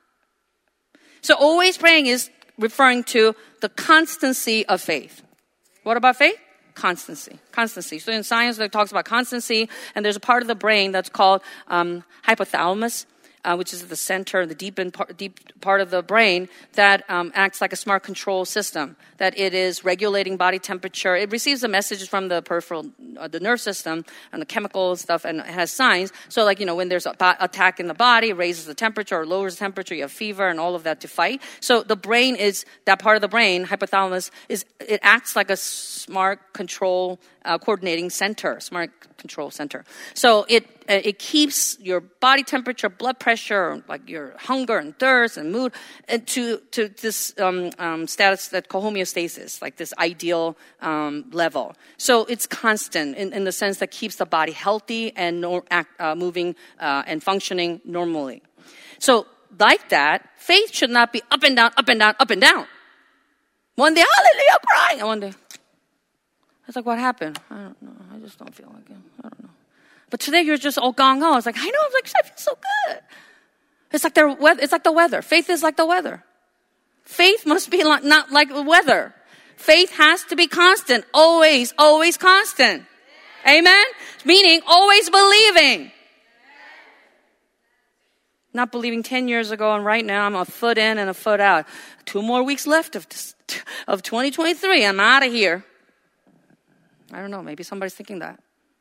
So always praying is referring to the constancy of faith. What about faith? Constancy. Constancy. So in science, it talks about constancy, and there's a part of the brain that's called um, hypothalamus, uh, which is the center, the deep, in par- deep part of the brain that um, acts like a smart control system, that it is regulating body temperature. It receives the messages from the peripheral, uh, the nerve system, and the chemical stuff, and it has signs. So like, you know, when there's an ba- attack in the body, it raises the temperature or lowers the temperature, you have fever and all of that to fight. So the brain is, that part of the brain, hypothalamus, is it acts like a smart control uh, coordinating center, smart control center. So it uh, it keeps your body temperature, blood pressure, like your hunger and thirst and mood, and to to this um, um, status that called homeostasis, like this ideal um, level. So it's constant in, in the sense that keeps the body healthy and no, act, uh, moving uh, and functioning normally. So like that, faith should not be up and down, up and down, up and down. One day, hallelujah, crying, and one day, it's like, what happened? I don't know. I just don't feel like it. I don't know. But today you're just all gong ho. It's like, I know. I'm like, I feel so good. It's like their weather. It's like the weather. Faith is like the weather. Faith must be like, not like the weather. Faith has to be constant. Always, always constant. Amen? Meaning always believing. Not believing ten years ago and right now I'm a foot in and a foot out. Two more weeks left of, of twenty twenty-three. I'm out of here. I don't know. Maybe somebody's thinking that.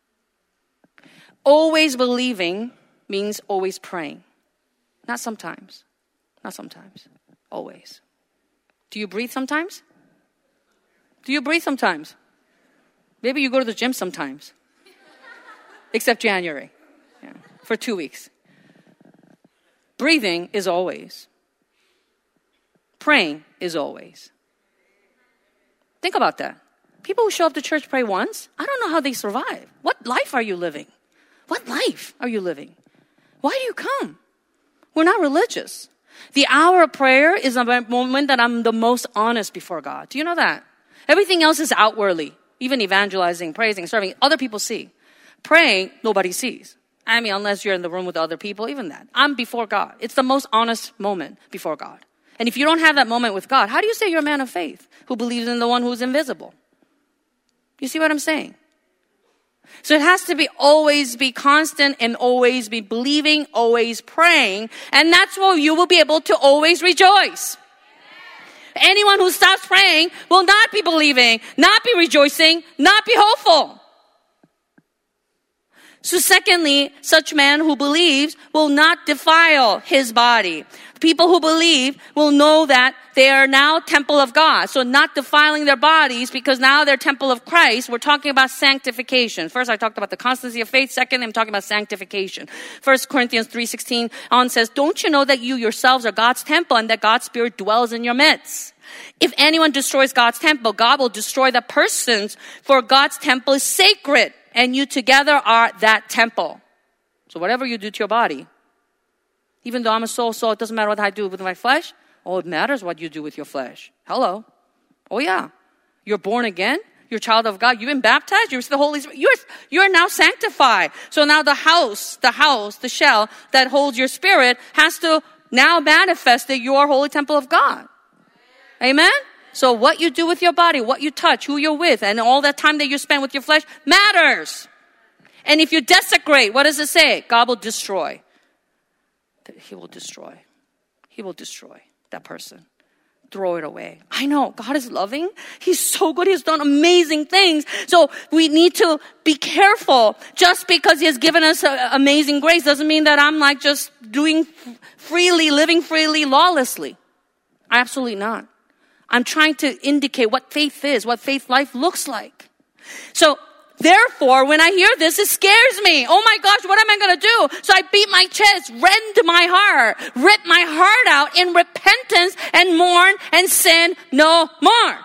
Always believing means always praying. Not sometimes. Not sometimes. Always. Do you breathe sometimes? Do you breathe sometimes? Maybe you go to the gym sometimes. Except January. Yeah, for two weeks. Breathing is always. Praying is always. Think about that. People who show up to church pray once, I don't know how they survive. What life are you living? What life are you living? Why do you come? We're not religious. The hour of prayer is a moment that I'm the most honest before God. Do you know that? Everything else is outwardly. Even evangelizing, praising, serving, other people see. Praying, nobody sees. I mean, unless you're in the room with other people, even that. I'm before God. It's the most honest moment before God. And if you don't have that moment with God, how do you say you're a man of faith who believes in the one who's invisible? You see what I'm saying? So it has to be always be constant and always be believing, always praying. And that's where you will be able to always rejoice. Anyone who stops praying will not be believing, not be rejoicing, not be hopeful. So secondly, such man who believes will not defile his body. People who believe will know that they are now temple of God. So not defiling their bodies because now they're temple of Christ. We're talking about sanctification. First, I talked about the constancy of faith. Second, I'm talking about sanctification. First Corinthians three sixteen on says, don't you know that you yourselves are God's temple and that God's Spirit dwells in your midst? If anyone destroys God's temple, God will destroy the persons, for God's temple is sacred. And you together are that temple. So whatever you do to your body, even though I'm a soul, so it doesn't matter what I do with my flesh. Oh, it matters what you do with your flesh. Hello. Oh yeah. You're born again. You're a child of God. You've been baptized. You're the Holy Spirit. You're, you're now sanctified. So now the house, the house, the shell that holds your spirit has to now manifest that you are holy temple of God. Amen? So what you do with your body, what you touch, who you're with, and all that time that you spend with your flesh matters. And if you desecrate, what does it say? God will destroy. He will destroy. He will destroy that person. Throw it away. I know, God is loving. He's so good. He's done amazing things. So we need to be careful. Just because He has given us a, amazing grace doesn't mean that I'm like just doing freely, living freely, lawlessly. Absolutely not. I'm trying to indicate what faith is, what faith life looks like. So, therefore, when I hear this, it scares me. Oh my gosh, what am I going to do? So I beat my chest, rend my heart, rip my heart out in repentance and mourn and sin no more.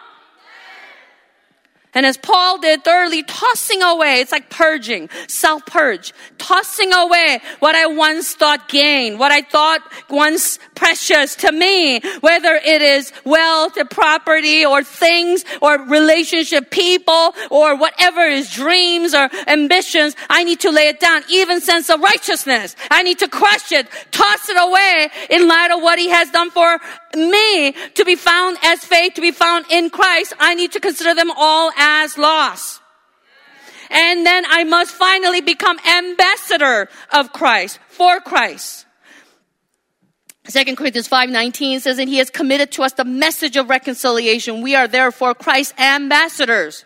And as Paul did, thirdly, tossing away. It's like purging, self-purge. Tossing away what I once thought gain, what I thought once precious to me, whether it is wealth or property or things or relationship, people or whatever is dreams or ambitions. I need to lay it down. Even sense of righteousness. I need to crush it, toss it away in light of what He has done for me to be found as faith, to be found in Christ. I need to consider them all as loss. And then I must finally become ambassador of Christ, for Christ. Second Corinthians five nineteen says, and He has committed to us the message of reconciliation. We are therefore Christ's ambassadors.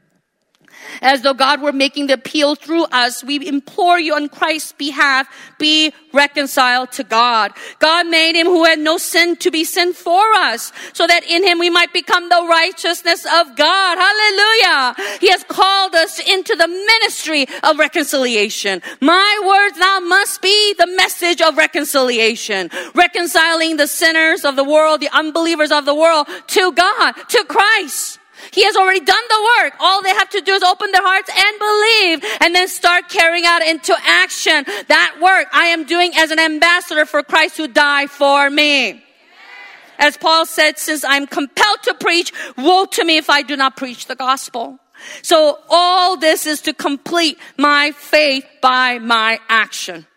As though God were making the appeal through us, we implore you on Christ's behalf, be reconciled to God. God made Him who had no sin to be sin for us, so that in Him we might become the righteousness of God. Hallelujah. He has called us into the ministry of reconciliation. My words now must be the message of reconciliation. Reconciling the sinners of the world, the unbelievers of the world, to God, to Christ. He has already done the work. All they have to do is open their hearts and believe and then start carrying out into action that work I am doing as an ambassador for Christ who died for me. As Paul said, since I'm compelled to preach, woe to me if I do not preach the gospel. So all this is to complete my faith by my action.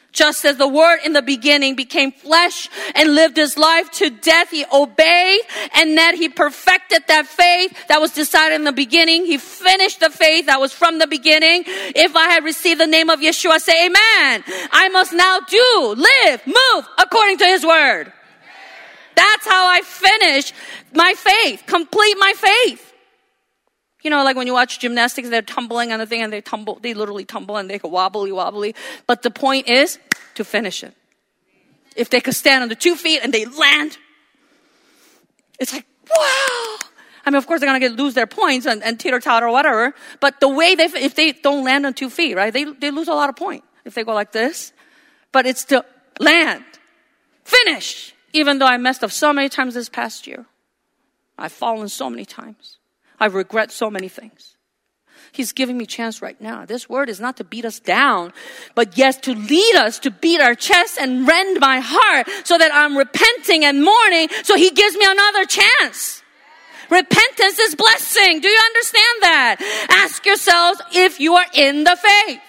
Just as the Word in the beginning became flesh and lived his life to death, he obeyed, and that he perfected that faith that was decided in the beginning. He finished the faith that was from the beginning. If I had received the name of Yeshua, say amen. I must now do, live, move according to his Word. That's how I finish my faith, complete my faith. You know, like when you watch gymnastics, they're tumbling on the thing and they tumble, they literally tumble and they go wobbly, wobbly. But the point is to finish it. If they could stand on the two feet and they land, it's like, wow. I mean, of course, they're going to get lose their points and, and teeter-totter or whatever. But the way they, if they don't land on two feet, right, they, they lose a lot of points if they go like this. But it's to land, finish. Even though I messed up so many times this past year. I've fallen so many times. I regret so many things. He's giving me a chance right now. This word is not to beat us down, but yes, to lead us, to beat our chest and rend my heart so that I'm repenting and mourning, so he gives me another chance. Repentance is blessing. Do you understand that? Ask yourselves if you are in the faith.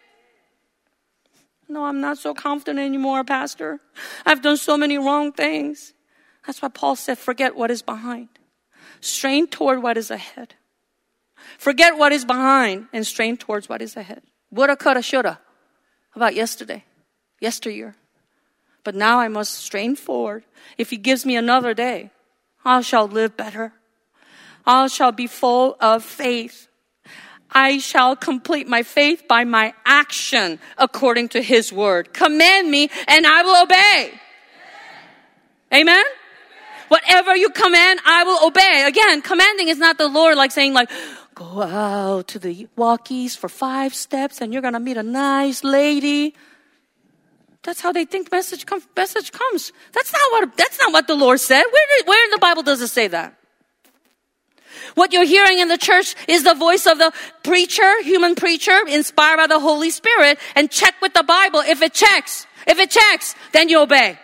No, I'm not so confident anymore, Pastor. I've done so many wrong things. That's why Paul said, forget what is behind. Strain toward what is ahead. Forget what is behind and strain towards what is ahead. Woulda, coulda, shoulda. About yesterday, yesteryear. But now I must strain forward. If he gives me another day, I shall live better. I shall be full of faith. I shall complete my faith by my action according to his word. Command me and I will obey. Amen? Whatever you command, I will obey. Again, commanding is not the Lord like saying like, go out to the walkies for five steps and you're going to meet a nice lady. That's how they think message comes. Message comes. That's not what, that's not what the Lord said. Where, did, where in the Bible does it say that? What you're hearing in the church is the voice of the preacher, human preacher, inspired by the Holy Spirit, and check with the Bible. If it checks, if it checks, then you obey.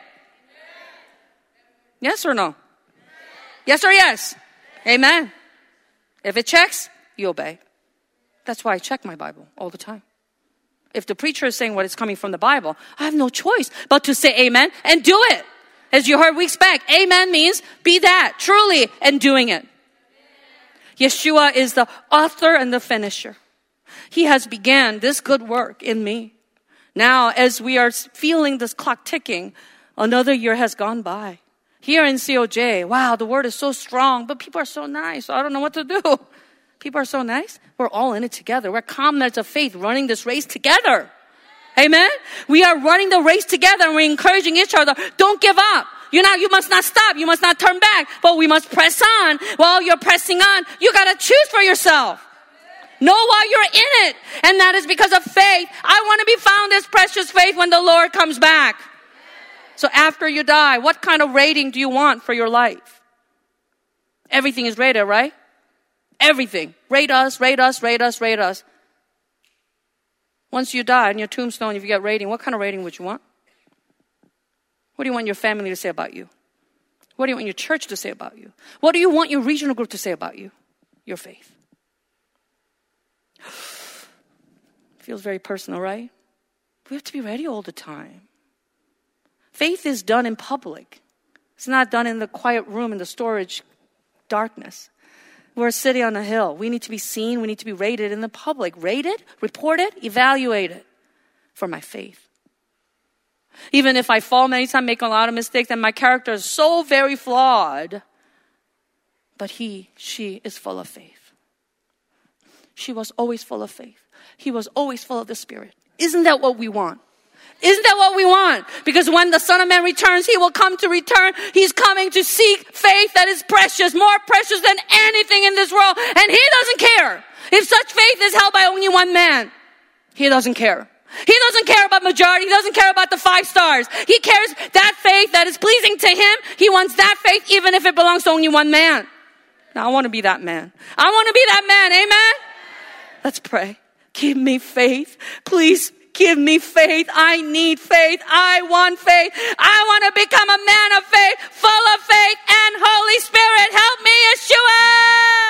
Yes or no? Yes or yes? Amen. If it checks, you obey. That's why I check my Bible all the time. If the preacher is saying what is coming from the Bible, I have no choice but to say amen and do it. As you heard weeks back, amen means be that, truly, and doing it. Yeshua is the author and the finisher. He has began this good work in me. Now, as we are feeling this clock ticking, another year has gone by. Here in C O J, wow, the word is so strong, but people are so nice. So I don't know what to do. People are so nice. We're all in it together. We're comrades of faith running this race together. Amen? We are running the race together and we're encouraging each other. Don't give up. You know, you must not stop. You must not turn back. But we must press on. While you're pressing on, you got to choose for yourself. Know while you're in it. And that is because of faith. I want to be found as precious faith when the Lord comes back. So after you die, what kind of rating do you want for your life? Everything is rated, right? Everything. Rate us, rate us, rate us, rate us. Once you die on your tombstone, if you get rating, what kind of rating would you want? What do you want your family to say about you? What do you want your church to say about you? What do you want your regional group to say about you? Your faith. Feels very personal, right? We have to be ready all the time. Faith is done in public. It's not done in the quiet room in the storage darkness. We're a city on a hill. We need to be seen. We need to be rated in the public. Rated, reported, evaluated for my faith. Even if I fall many times, make a lot of mistakes, and my character is so very flawed, but he, she is full of faith. She was always full of faith. He was always full of the Spirit. Isn't that what we want? Isn't that what we want? Because when the Son of Man returns, he will come to return. He's coming to seek faith that is precious, more precious than anything in this world. And he doesn't care. If such faith is held by only one man, he doesn't care. He doesn't care about majority. He doesn't care about the five stars. He cares that faith that is pleasing to him. He wants that faith even if it belongs to only one man. Now I want to be that man. I want to be that man. Amen? Let's pray. Give me faith. Please give me faith. I need faith. I want faith. I want to become a man of faith, full of faith and Holy Spirit. Help me, Yeshua!